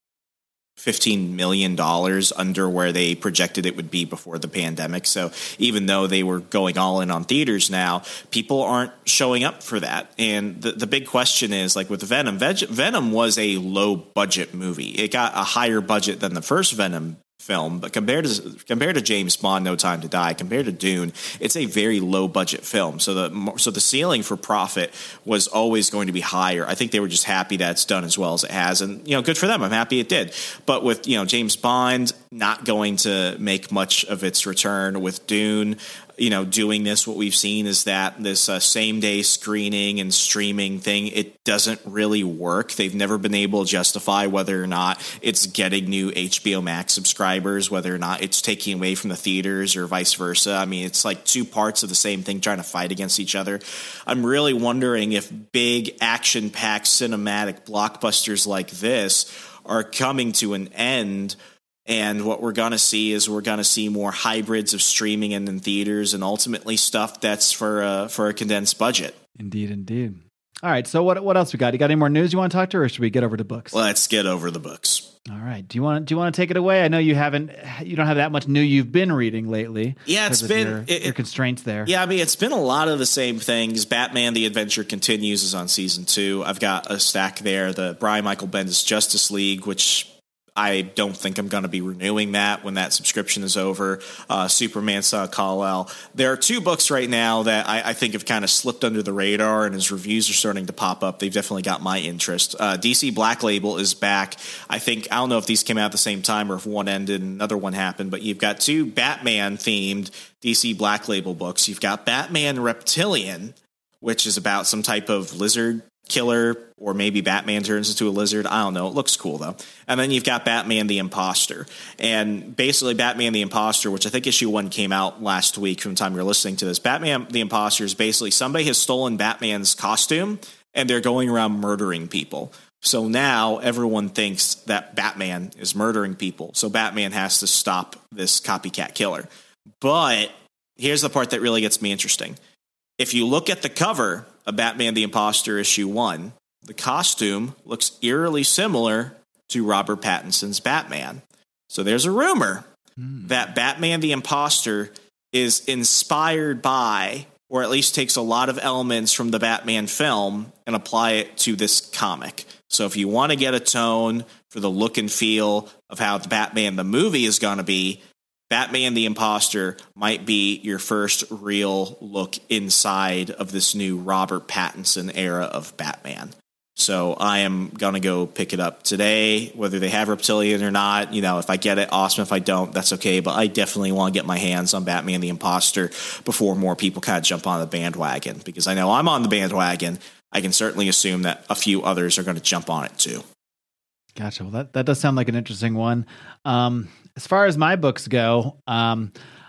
fifteen million dollars under where they projected it would be before the pandemic. So even though they were going all in on theaters now, people aren't showing up for that. And the, the big question is, like with Venom, Veg- Venom was a low budget movie. It got a higher budget than the first Venom film, but compared to compared to James Bond, No Time to Die, compared to Dune, it's a very low budget film. So the so the ceiling for profit was always going to be higher. I think they were just happy that it's done as well as it has, and you know, good for them. I'm happy it did. But with you know James Bond not going to make much of its return, with Dune, you know, doing this, what we've seen is that this uh, same day screening and streaming thing, it doesn't really work. They've never been able to justify whether or not it's getting new H B O Max subscribers, whether or not it's taking away from the theaters or vice versa. I mean, it's like two parts of the same thing trying to fight against each other. I'm really wondering if big action-packed cinematic blockbusters like this are coming to an end. And what we're going to see is we're going to see more hybrids of streaming and in theaters, and ultimately stuff that's for a, for a condensed budget. Indeed, indeed. All right. So what what else we got? You got any more news you want to talk to, or should we get over to books? Let's get over the books. All right. Do you want to, do you want to take it away? I know you haven't, you don't have that much new you've been reading lately. Yeah, it's been your, it, your constraints there. Yeah, I mean, it's been a lot of the same things. Batman: The Adventure Continues is on season two. I've got a stack there. The Brian Michael Bendis Justice League, which I don't think I'm going to be renewing that when that subscription is over. Uh, Superman Saw Kal-El. There are two books right now that I, I think have kind of slipped under the radar, and as reviews are starting to pop up, they've definitely got my interest. Uh, D C Black Label is back. I think, I don't know if these came out at the same time or if one ended and another one happened, but you've got two Batman-themed D C Black Label books. You've got Batman Reptilian, which is about some type of lizard killer, or maybe Batman turns into a lizard. I don't know. It looks cool, though. And then you've got Batman the Imposter. And basically, Batman the Imposter, which I think issue one came out last week from the time you're listening to this, Batman the Imposter is basically somebody has stolen Batman's costume, and they're going around murdering people. So now everyone thinks that Batman is murdering people. So Batman has to stop this copycat killer. But here's the part that really gets me interesting. If you look at the cover of Batman the Imposter issue one, the costume looks eerily similar to Robert Pattinson's Batman. So there's a rumor mm. that Batman the Imposter is inspired by, or at least takes a lot of elements from the Batman film and apply it to this comic. So if you want to get a tone for the look and feel of how the Batman the movie is going to be, Batman the Imposter might be your first real look inside of this new Robert Pattinson era of Batman. So I am going to go pick it up today, whether they have Reptilian or not. You know, if I get it, awesome. If I don't, that's okay. But I definitely want to get my hands on Batman the Imposter before more people kind of jump on the bandwagon, because I know I'm on the bandwagon. I can certainly assume that a few others are going to jump on it too. Gotcha. Well, that, that does sound like an interesting one. Um, as far as my books go, um,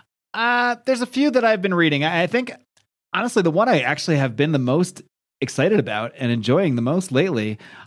uh, there's a few that I've been reading. I, I think, honestly, the one I actually have been the most excited about and enjoying the most lately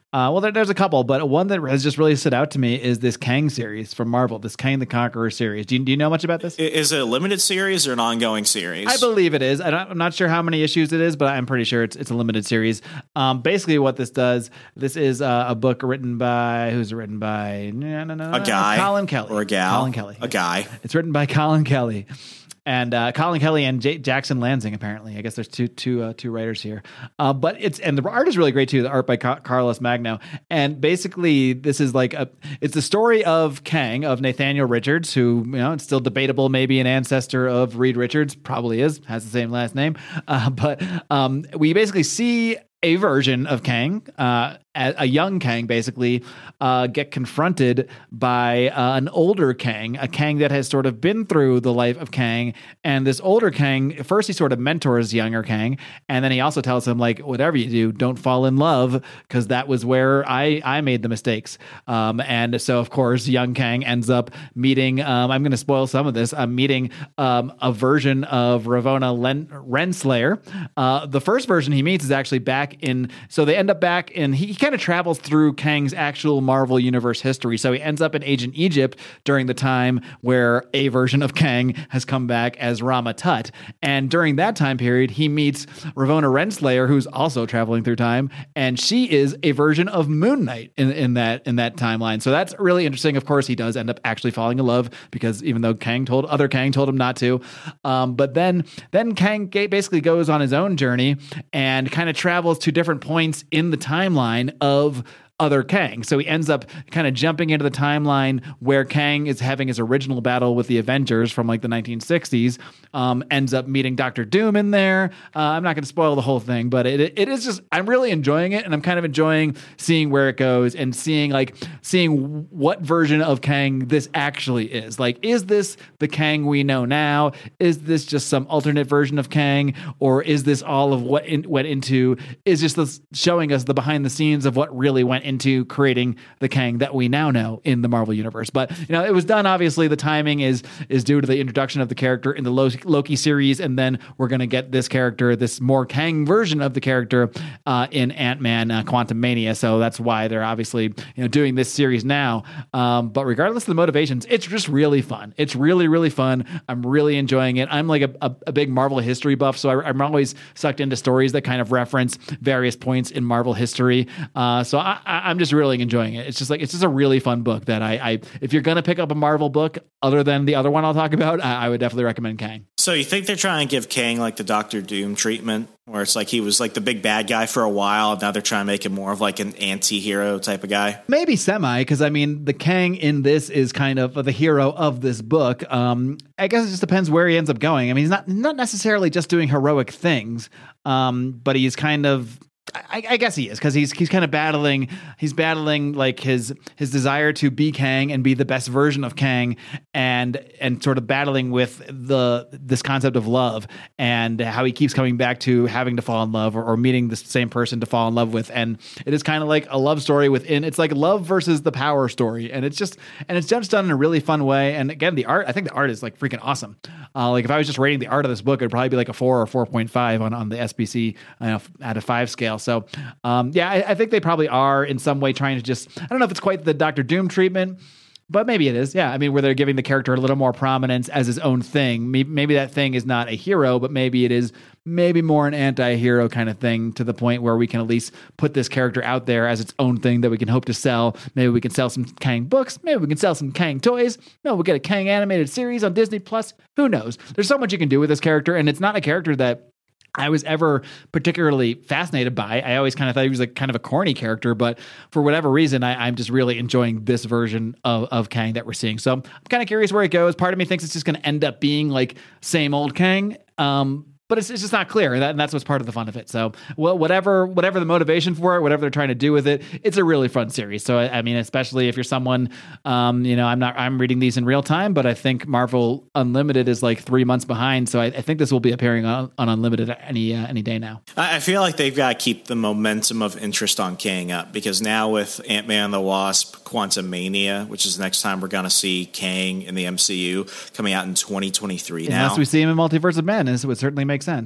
Uh, well, there, there's a couple, but one that has just really stood out to me is this Kang series from Marvel, this Kang the Conqueror series. Do you, do you know much about this? Is it a limited series or an ongoing series? I believe it is. I don't, I'm not sure how many issues it is, but I'm pretty sure it's it's a limited series. Um, basically, what this does, this is uh, a book written by, who's it written by? No, no, no, a guy. Colin Kelly. Or a gal. Colin Kelly. A guy. It's written by Colin Kelly. And uh, Colin Kelly and J- Jackson Lansing, apparently. I guess there's two two uh, two writers here. Uh, but it's and the art is really great too. The art by Ca- Carlos Magno. And basically, this is like a it's the story of Kang, of Nathaniel Richards, who, you know, it's still debatable, maybe an ancestor of Reed Richards, probably is, has the same last name. Uh, but um, we basically see a version of Kang, uh, a, a young Kang, basically, uh, get confronted by uh, an older Kang, a Kang that has sort of been through the life of Kang. And this older Kang, first he sort of mentors younger Kang, and then he also tells him, like, whatever you do, don't fall in love, because that was where I, I made the mistakes. Um, and so, of course, young Kang ends up meeting, um, I'm going to spoil some of this, I'm meeting um, a version of Ravonna Len- Renslayer. Uh, the first version he meets is actually back in, so they end up back in, he, he kind of travels through Kang's actual Marvel Universe history. So he ends up in Ancient Egypt during the time where a version of Kang has come back as Rama Tut. And during that time period, he meets Ravonna Renslayer, who's also traveling through time, and she is a version of Moon Knight in, in that in that timeline. So that's really interesting. Of course, he does end up actually falling in love, because even though Kang told other Kang told him not to, um, but then then Kang basically goes on his own journey and kind of travels to different points in the timeline of other Kang. So he ends up kind of jumping into the timeline where Kang is having his original battle with the Avengers from like the nineteen sixties, um, ends up meeting Doctor Doom in there. Uh, I'm not going to spoil the whole thing, but it it is just, I'm really enjoying it, and I'm kind of enjoying seeing where it goes and seeing like seeing what version of Kang this actually is. Like, is this the Kang we know now? Is this just some alternate version of Kang? Or is this all of what in, went into, is just this showing us the behind the scenes of what really went into creating the Kang that we now know in the Marvel Universe? But, you know, it was done, obviously, the timing is is due to the introduction of the character in the Loki series, and then we're going to get this character, this more Kang version of the character uh, in Ant-Man uh, Quantumania. So that's why they're obviously, you know, doing this series now. Um, but regardless of the motivations, it's just really fun. It's really, really fun. I'm really enjoying it. I'm like a, a, a big Marvel history buff, so I, I'm always sucked into stories that kind of reference various points in Marvel history. Uh, so I, I I'm just really enjoying it. It's just like, it's just a really fun book that I, I if you're going to pick up a Marvel book other than the other one I'll talk about, I, I would definitely recommend Kang. So you think they're trying to give Kang like the Doctor Doom treatment, where it's like he was like the big bad guy for a while, and now they're trying to make him more of like an anti-hero type of guy? Maybe semi, because I mean, the Kang in this is kind of the hero of this book. Um, I guess it just depends where he ends up going. I mean, he's not not necessarily just doing heroic things, um, but he's kind of, I, I guess he is, because he's he's kind of battling. He's battling like his his desire to be Kang and be the best version of Kang, and and sort of battling with the this concept of love and how he keeps coming back to having to fall in love or, or meeting the same person to fall in love with. And it is kind of like a love story within. It's like love versus the power story, and it's just and it's just done in a really fun way. And again, the art, I think the art is like freaking awesome. Uh, like if I was just rating the art of this book, it'd probably be like a four or four point five on on the S B C uh, out of five scale. So, um, yeah, I, I think they probably are in some way trying to just, I don't know if it's quite the Doctor Doom treatment, but maybe it is. Yeah. I mean, where they're giving the character a little more prominence as his own thing. Maybe, maybe that thing is not a hero, but maybe it is maybe more an anti-hero kind of thing, to the point where we can at least put this character out there as its own thing that we can hope to sell. Maybe we can sell some Kang books. Maybe we can sell some Kang toys. Maybe we'll get a Kang animated series on Disney Plus. Who knows? There's so much you can do with this character, and it's not a character that I was ever particularly fascinated by. I always kind of thought he was like kind of a corny character, but for whatever reason, I, I'm just really enjoying this version of, of Kang that we're seeing. So I'm kind of curious where it goes. Part of me thinks it's just going to end up being like same old Kang. Um, But it's, it's just not clear, and, that, and that's what's part of the fun of it. So, well, whatever whatever the motivation for it, whatever they're trying to do with it, it's a really fun series. So, I, I mean, especially if you're someone, um, you know, I'm not I'm reading these in real time, but I think Marvel Unlimited is like three months behind. So, I, I think this will be appearing on, on Unlimited any uh, any day now. I feel like they've got to keep the momentum of interest on Kang up, because now with Ant-Man and the Wasp, Quantumania, which is the next time we're going to see Kang in the M C U, coming out in twenty twenty-three now. Unless we see him in Multiverse of Madness, it would certainly make sense.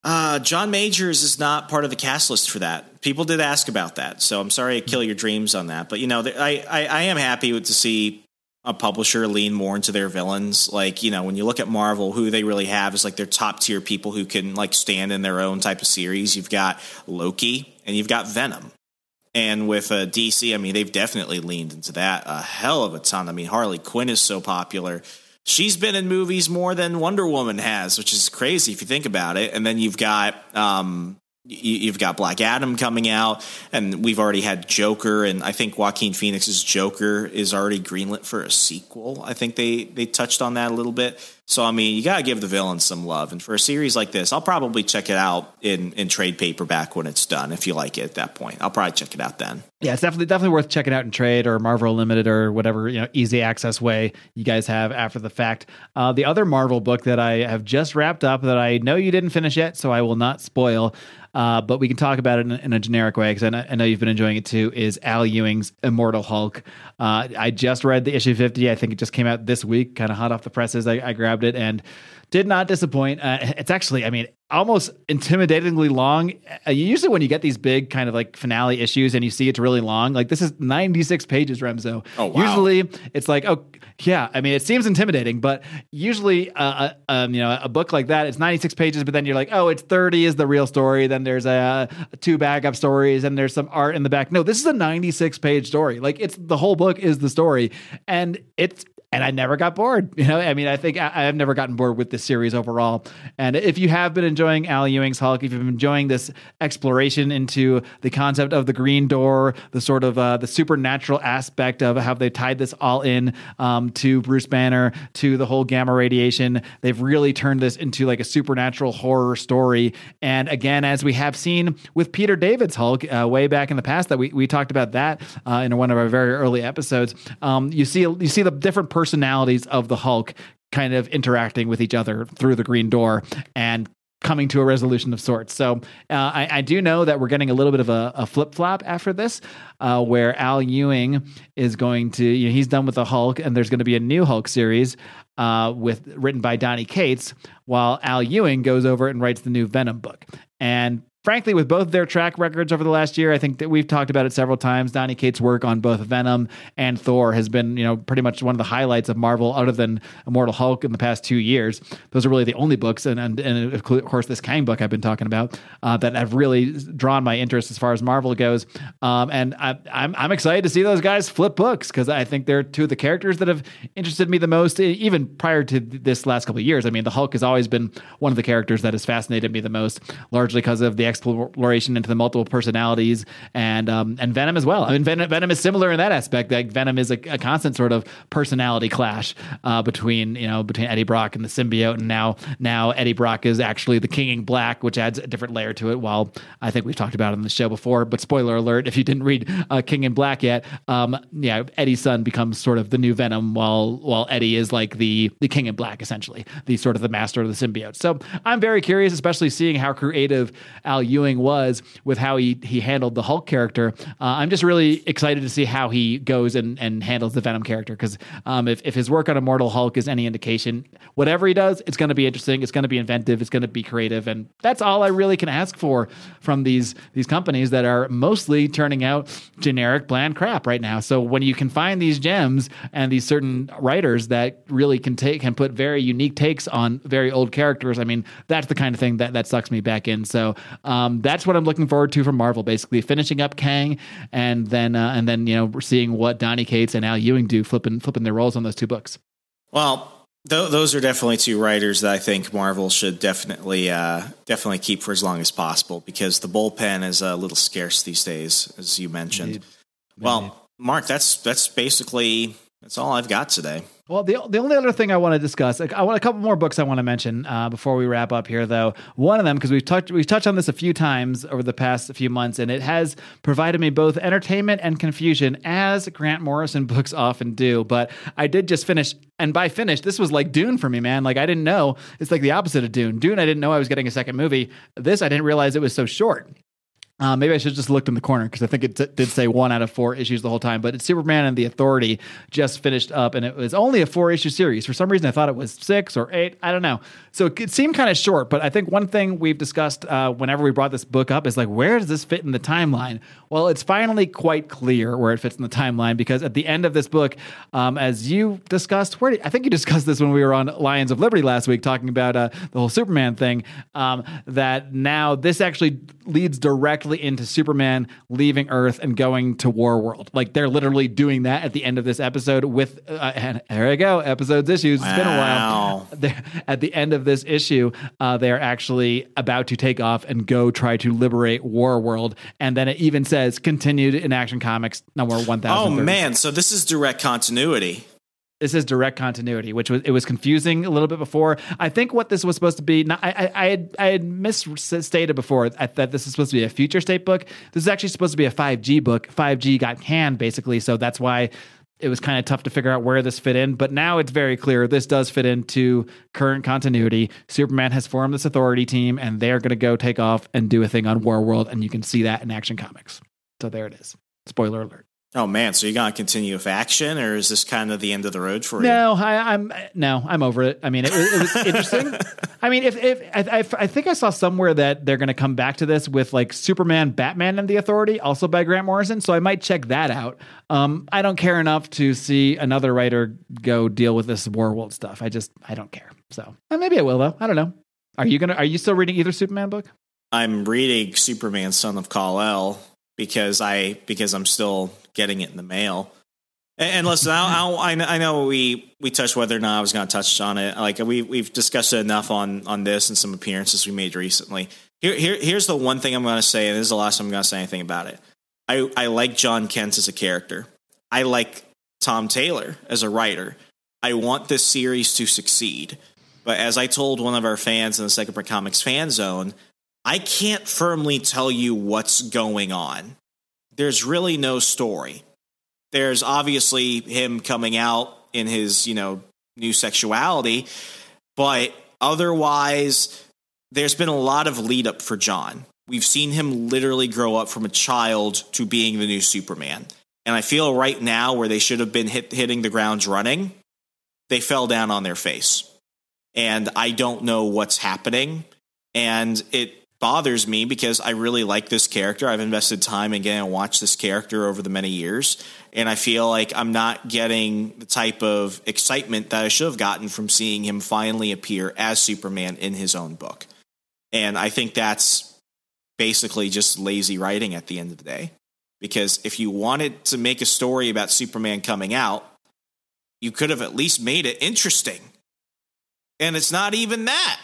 Uh, John Majors is not part of the cast list for that. People did ask about that, so I'm sorry to kill your dreams on that. But, you know, I, I, I am happy to see a publisher lean more into their villains. Like, you know, when you look at Marvel, who they really have is like their top tier people who can like stand in their own type of series. You've got Loki and you've got Venom. And with uh, D C, I mean, they've definitely leaned into that a hell of a ton. I mean, Harley Quinn is so popular. She's been in movies more than Wonder Woman has, which is crazy if you think about it. And then you've got um, you've got Black Adam coming out, and we've already had Joker, and I think Joaquin Phoenix's Joker is already greenlit for a sequel. I think they they touched on that a little bit. So, I mean, you got to give the villains some love. And for a series like this, I'll probably check it out in, in trade paperback when it's done, if you like it at that point. I'll probably check it out then. Yeah, it's definitely definitely worth checking out in trade or Marvel Limited or whatever, you know, easy access way you guys have after the fact. Uh, the other Marvel book that I have just wrapped up that I know you didn't finish yet, so I will not spoil, uh, but we can talk about it in, in a generic way because I, know- I know you've been enjoying it too, is Al Ewing's Immortal Hulk. Uh, I just read the issue fifty. I think it just came out this week, kind of hot off the presses. I, I grabbed it and did not disappoint. Uh, it's actually, I mean, almost intimidatingly long. Uh, usually when you get these big kind of like finale issues and you see it's really long, like this is ninety-six pages, Remzo. Oh, wow. Usually it's like, oh, yeah, I mean, it seems intimidating, but usually, uh, uh, um, you know, a book like that, it's ninety-six pages, but then you're like, oh, it's thirty is the real story. Then there's a, a two backup stories and there's some art in the back. No, this is a ninety-six page story. Like it's the whole book is the story, and it's, and I never got bored. You know, I mean, I think I, I've never gotten bored with this series overall. And if you have been enjoying Al Ewing's Hulk, if you've been enjoying this exploration into the concept of the Green Door, the sort of uh, the supernatural aspect of how they tied this all in um, to Bruce Banner, to the whole gamma radiation, they've really turned this into like a supernatural horror story. And again, as we have seen with Peter David's Hulk uh, way back in the past, that we, we talked about that uh, in one of our very early episodes, um, you see you see the different personalities of the Hulk kind of interacting with each other through the Green Door and coming to a resolution of sorts. So uh, I, I do know that we're getting a little bit of a, a flip-flop after this, uh, where Al Ewing is going to, you know, he's done with the Hulk, and there's going to be a new Hulk series uh, with written by Donny Cates, while Al Ewing goes over and writes the new Venom book. And frankly, with both their track records over the last year, I think that we've talked about it several times. Donny Cates' work on both Venom and Thor has been, you know, pretty much one of the highlights of Marvel, other than Immortal Hulk in the past two years. Those are really the only books, and and, and of course this Kang book I've been talking about uh, that have really drawn my interest as far as Marvel goes. Um, and I, I'm I'm excited to see those guys flip books because I think they're two of the characters that have interested me the most, even prior to this last couple of years. I mean, the Hulk has always been one of the characters that has fascinated me the most, largely because of the exploration into the multiple personalities, and um, and Venom as well. I mean, Venom, Venom is similar in that aspect. Like Venom is a, a constant sort of personality clash uh, between you know between Eddie Brock and the symbiote, and now now Eddie Brock is actually the King in Black, which adds a different layer to it. While I think we've talked about it on the show before, but spoiler alert if you didn't read uh, King in Black yet, um, yeah, Eddie's son becomes sort of the new Venom, while while Eddie is like the the King in Black, essentially the sort of the master of the symbiote. So I'm very curious, especially seeing how creative Al Ewing was with how he he handled the Hulk character. Uh, I'm just really excited to see how he goes and, and handles the Venom character, because um, if, if his work on Immortal Hulk is any indication, whatever he does, it's going to be interesting, it's going to be inventive, it's going to be creative, and that's all I really can ask for from these these companies that are mostly turning out generic, bland crap right now. So when you can find these gems and these certain writers that really can take can put very unique takes on very old characters, I mean, that's the kind of thing that, that sucks me back in. So um, that's what I'm looking forward to from Marvel, basically finishing up Kang, and then uh, and then you know seeing what Donny Cates and Al Ewing do, flipping flipping their roles on those two books. Well, th- those are definitely two writers that I think Marvel should definitely uh, definitely keep for as long as possible, because the bullpen is a little scarce these days, as you mentioned. Indeed. Well, Indeed. Mark, that's that's basically that's all I've got today. Well, the the only other thing I want to discuss, I want a couple more books I want to mention uh, before we wrap up here, though. One of them, because we've touched we've touched on this a few times over the past few months, and it has provided me both entertainment and confusion, as Grant Morrison books often do. But I did just finish, and by finish, this was like Dune for me, man. Like I didn't know, it's like the opposite of Dune. Dune, I didn't know I was getting a second movie. This, I didn't realize it was so short. Uh, maybe I should have just looked in the corner because I think it t- did say one out of four issues the whole time. But it's Superman and the Authority just finished up, and it was only a four issue series. For some reason, I thought it was six or eight. I don't know. So it seemed kind of short. But I think one thing we've discussed uh, whenever we brought this book up is like, where does this fit in the timeline? Well, it's finally quite clear where it fits in the timeline because at the end of this book, um, as you discussed, where did, I think you discussed this when we were on Lions of Liberty last week, talking about uh, the whole Superman thing. Um, that now this actually leads directly into Superman leaving Earth and going to Warworld. Like they're literally doing that at the end of this episode with, uh, and there you go, episodes, issues. It's wow. been a while. They're, at the end of this issue, uh, they're actually about to take off and go try to liberate Warworld. And then it even says continued in Action Comics number one thousand. Oh man, so this is direct continuity. This is direct continuity, which was it was confusing a little bit before. I think what this was supposed to be, not, I, I, I had I had misstated before that this is supposed to be a future state book. This is actually supposed to be a five G book. five G got canned basically, so that's why it was kind of tough to figure out where this fit in. But now it's very clear this does fit into current continuity. Superman has formed this authority team, and they're going to go take off and do a thing on Warworld, and you can see that in Action Comics. So there it is. Spoiler alert. Oh man, so you're gonna continue with action, or is this kind of the end of the road for you? No, I, I'm no, I'm over it. I mean, it, it was interesting. I mean, if if I, I, I think I saw somewhere that they're going to come back to this with like Superman, Batman, and the Authority, also by Grant Morrison. So I might check that out. Um, I don't care enough to see another writer go deal with this Warworld stuff. I just I don't care. So uh, maybe I will though. I don't know. Are you gonna? Are you still reading either Superman book? I'm reading Superman, Son of Kal-El because I because I'm still getting it in the mail. And, and listen, I, I, I know we we touched whether or not I was going to touch on it. Like we we've discussed it enough on on this and some appearances we made recently. Here here here's the one thing I'm going to say, and this is the last time I'm going to say anything about it. I I like John Kent as a character. I like Tom Taylor as a writer. I want this series to succeed. But as I told one of our fans in the Second Print Comics fan zone, I can't firmly tell you what's going on. There's really no story. There's obviously him coming out in his, you know, new sexuality, but otherwise, there's been a lot of lead up for John. We've seen him literally grow up from a child to being the new Superman. And I feel right now where they should have been hit, hitting the ground running, they fell down on their face. And I don't know what's happening. And it bothers me because I really like this character. I've invested time in getting to watch this character over the many years, and I feel like I'm not getting the type of excitement that I should have gotten from seeing him finally appear as Superman in his own book. And I think that's basically just lazy writing at the end of the day, because if you wanted to make a story about Superman coming out, you could have at least made it interesting. And it's not even that.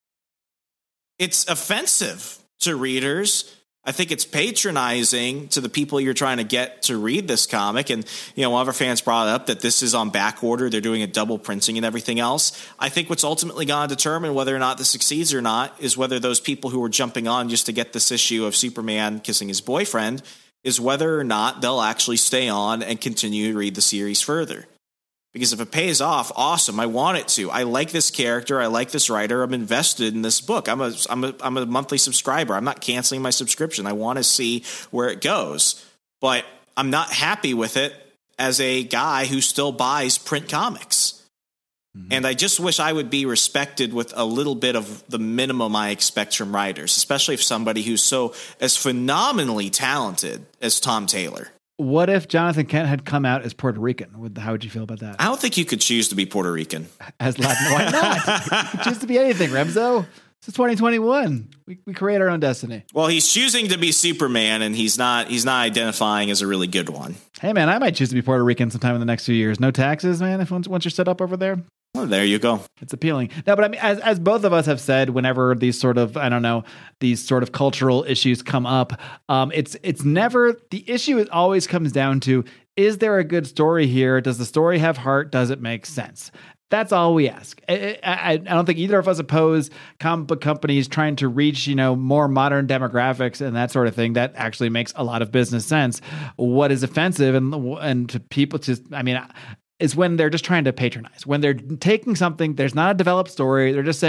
It's offensive to readers. I think it's patronizing to the people you're trying to get to read this comic. And, you know, one of our fans brought up that this is on back order. They're doing a double printing and everything else. I think what's ultimately going to determine whether or not this succeeds or not is whether those people who are jumping on just to get this issue of Superman kissing his boyfriend is whether or not they'll actually stay on and continue to read the series further. Because if it pays off, awesome. I want it to. I like this character. I like this writer. I'm invested in this book. I'm a, I'm a, I'm a monthly subscriber. I'm not canceling my subscription. I want to see where it goes. But I'm not happy with it as a guy who still buys print comics. Mm-hmm. And I just wish I would be respected with a little bit of the minimum I expect from writers, especially if somebody who's so as phenomenally talented as Tom Taylor. What if Jonathan Kent had come out as Puerto Rican? How would you feel about that? I don't think you could choose to be Puerto Rican. As Latin, why not? You could choose to be anything, Remzo. It's twenty twenty-one. We we create our own destiny. Well, he's choosing to be Superman, and he's not he's not identifying as a really good one. Hey, man, I might choose to be Puerto Rican sometime in the next few years. No taxes, man, if once, once you're set up over there. Well, there you go. It's appealing. No, but I mean, as as both of us have said, whenever these sort of, I don't know, these sort of cultural issues come up, um, it's it's never, the issue is always comes down to, is there a good story here? Does the story have heart? Does it make sense? That's all we ask. I, I, I don't think either of us oppose comic book companies trying to reach, you know, more modern demographics and that sort of thing. That actually makes a lot of business sense. What is offensive and and to people, just, I mean, is when they're just trying to patronize. When they're taking something, there's not a developed story. They're just saying,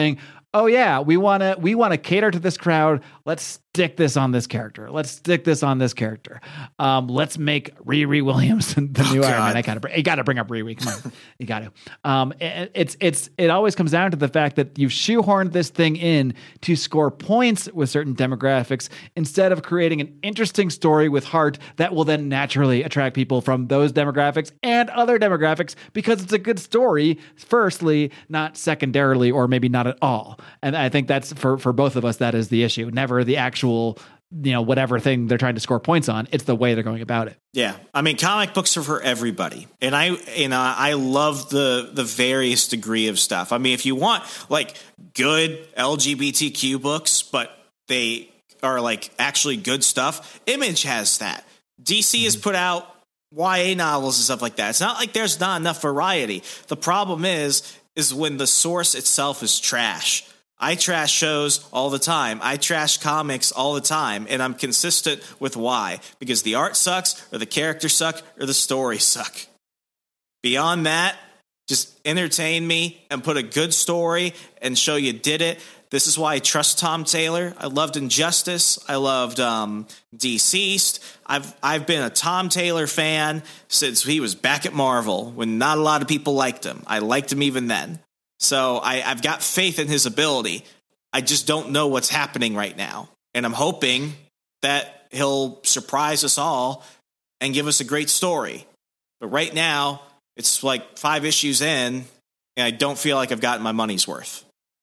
oh yeah, we want to we want to cater to this crowd. Let's stick this on this character. Let's stick this on this character. Um, let's make Riri Williams the new Oh, Iron God. Man. I gotta, you got to bring up Riri. Come on, you got to. Um, it, it's it's it always comes down to the fact that you've shoehorned this thing in to score points with certain demographics instead of creating an interesting story with heart that will then naturally attract people from those demographics and other demographics because it's a good story. Firstly, not secondarily, or maybe not at all. And I think that's for for both of us. That is the issue. Never the actual, you know, whatever thing they're trying to score points on. It's the way they're going about it. Yeah, I mean, comic books are for everybody, and I, you know, I love the the various degree of stuff. I mean, if you want like good L G B T Q books, but they are like actually good stuff, Image has that. D C has put out Y A novels and stuff like that. It's not like there's not enough variety. The problem is, is when the source itself is trash. I trash shows all the time. I trash comics all the time, and I'm consistent with why. Because the art sucks, or the characters suck, or the stories suck. Beyond that, just entertain me and put a good story and show you did it. This is why I trust Tom Taylor. I loved Injustice. I loved um, Deceased. I've I've been a Tom Taylor fan since he was back at Marvel when not a lot of people liked him. I liked him even then. So I, I've got faith in his ability. I just don't know what's happening right now. And I'm hoping that he'll surprise us all and give us a great story. But right now, it's like five issues in, and I don't feel like I've gotten my money's worth.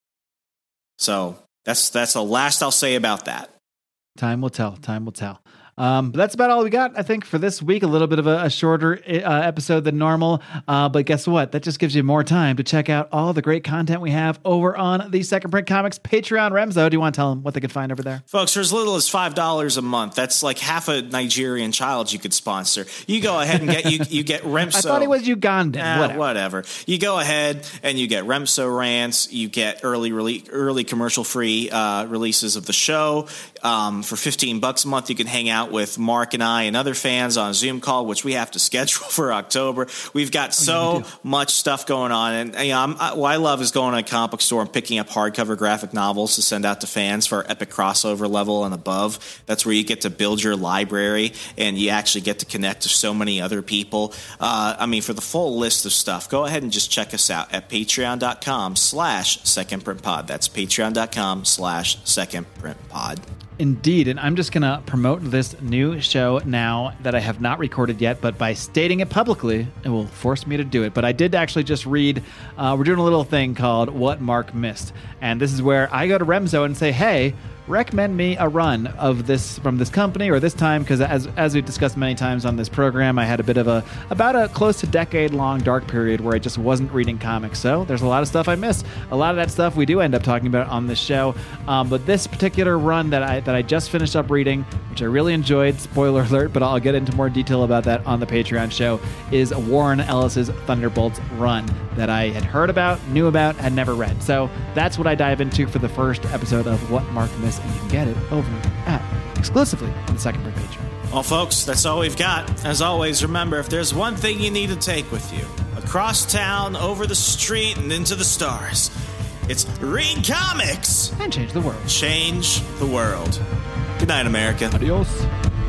So that's that's the last I'll say about that. Time will tell. Time will tell. Um, but that's about all we got, I think, for this week. A little bit of a, a shorter uh, episode than normal. Uh, but guess what? That just gives you more time to check out all the great content we have over on the Second Print Comics Patreon. Remzo, do you want to tell them what they can find over there? Folks, for as little as five dollars a month, that's like half a Nigerian child you could sponsor. You go ahead and get you you get Remso. I thought he was Ugandan. Eh, whatever. whatever. You go ahead and you get Remso rants. You get early rele- early commercial free uh, releases of the show. Um, for fifteen bucks a month, you can hang out with Mark and I and other fans on a Zoom call, which we have to schedule for October. We've got so Oh, yeah, much stuff going on, and you know, I'm, I, what I love is going to a comic book store and picking up hardcover graphic novels to send out to fans for our epic crossover level and above. That's where you get to build your library, and you actually get to connect to so many other people. Uh, I mean, for the full list of stuff, go ahead and just check us out at patreon.com slash second print pod. That's patreon.com slash second print pod. Indeed, and I'm just going to promote this new show now that I have not recorded yet, but by stating it publicly, it will force me to do it. But I did actually just read, uh, we're doing a little thing called What Mark Missed, and this is where I go to Remzo and say, hey, recommend me a run of this from this company or this time, because as as we've discussed many times on this program, I had a bit of a about a close to decade long dark period where I just wasn't reading comics. So there's a lot of stuff I miss. A lot of that stuff we do end up talking about on this show. Um, but this particular run that I that I just finished up reading, which I really enjoyed, spoiler alert, but I'll get into more detail about that on the Patreon show, is Warren Ellis's Thunderbolts run that I had heard about, knew about, had never read. So that's what I dive into for the first episode of What Mark Missed. And you can get it over at exclusively on the Second Print Patreon. Well, folks, that's all we've got. As always, remember, if there's one thing you need to take with you, across town, over the street, and into the stars, it's read comics And change the world. change the world. Good night, America. Adios.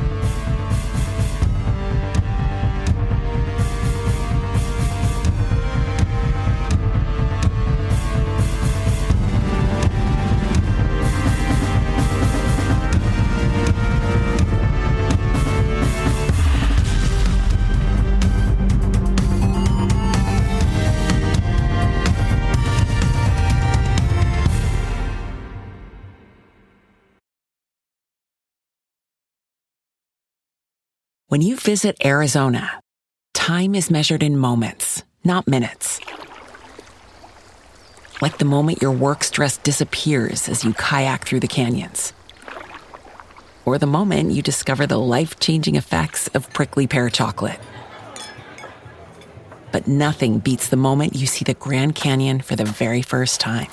When you visit Arizona, time is measured in moments, not minutes. Like the moment your work stress disappears as you kayak through the canyons. Or the moment you discover the life-changing effects of prickly pear chocolate. But nothing beats the moment you see the Grand Canyon for the very first time.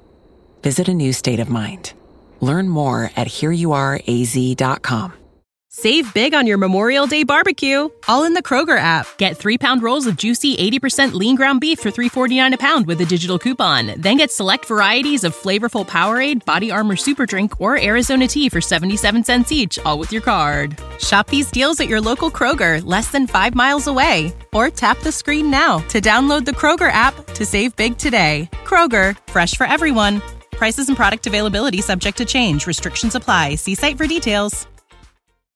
Visit a new state of mind. Learn more at here you are a z dot com. Save big on your Memorial Day barbecue, all in the Kroger app. Get three-pound rolls of juicy eighty percent lean ground beef for three dollars and forty-nine cents a pound with a digital coupon. Then get select varieties of flavorful Powerade, Body Armor Super Drink, or Arizona tea for seventy-seven cents each, all with your card. Shop these deals at your local Kroger, less than five miles away. Or tap the screen now to download the Kroger app to save big today. Kroger, fresh for everyone. Prices and product availability subject to change. Restrictions apply. See site for details.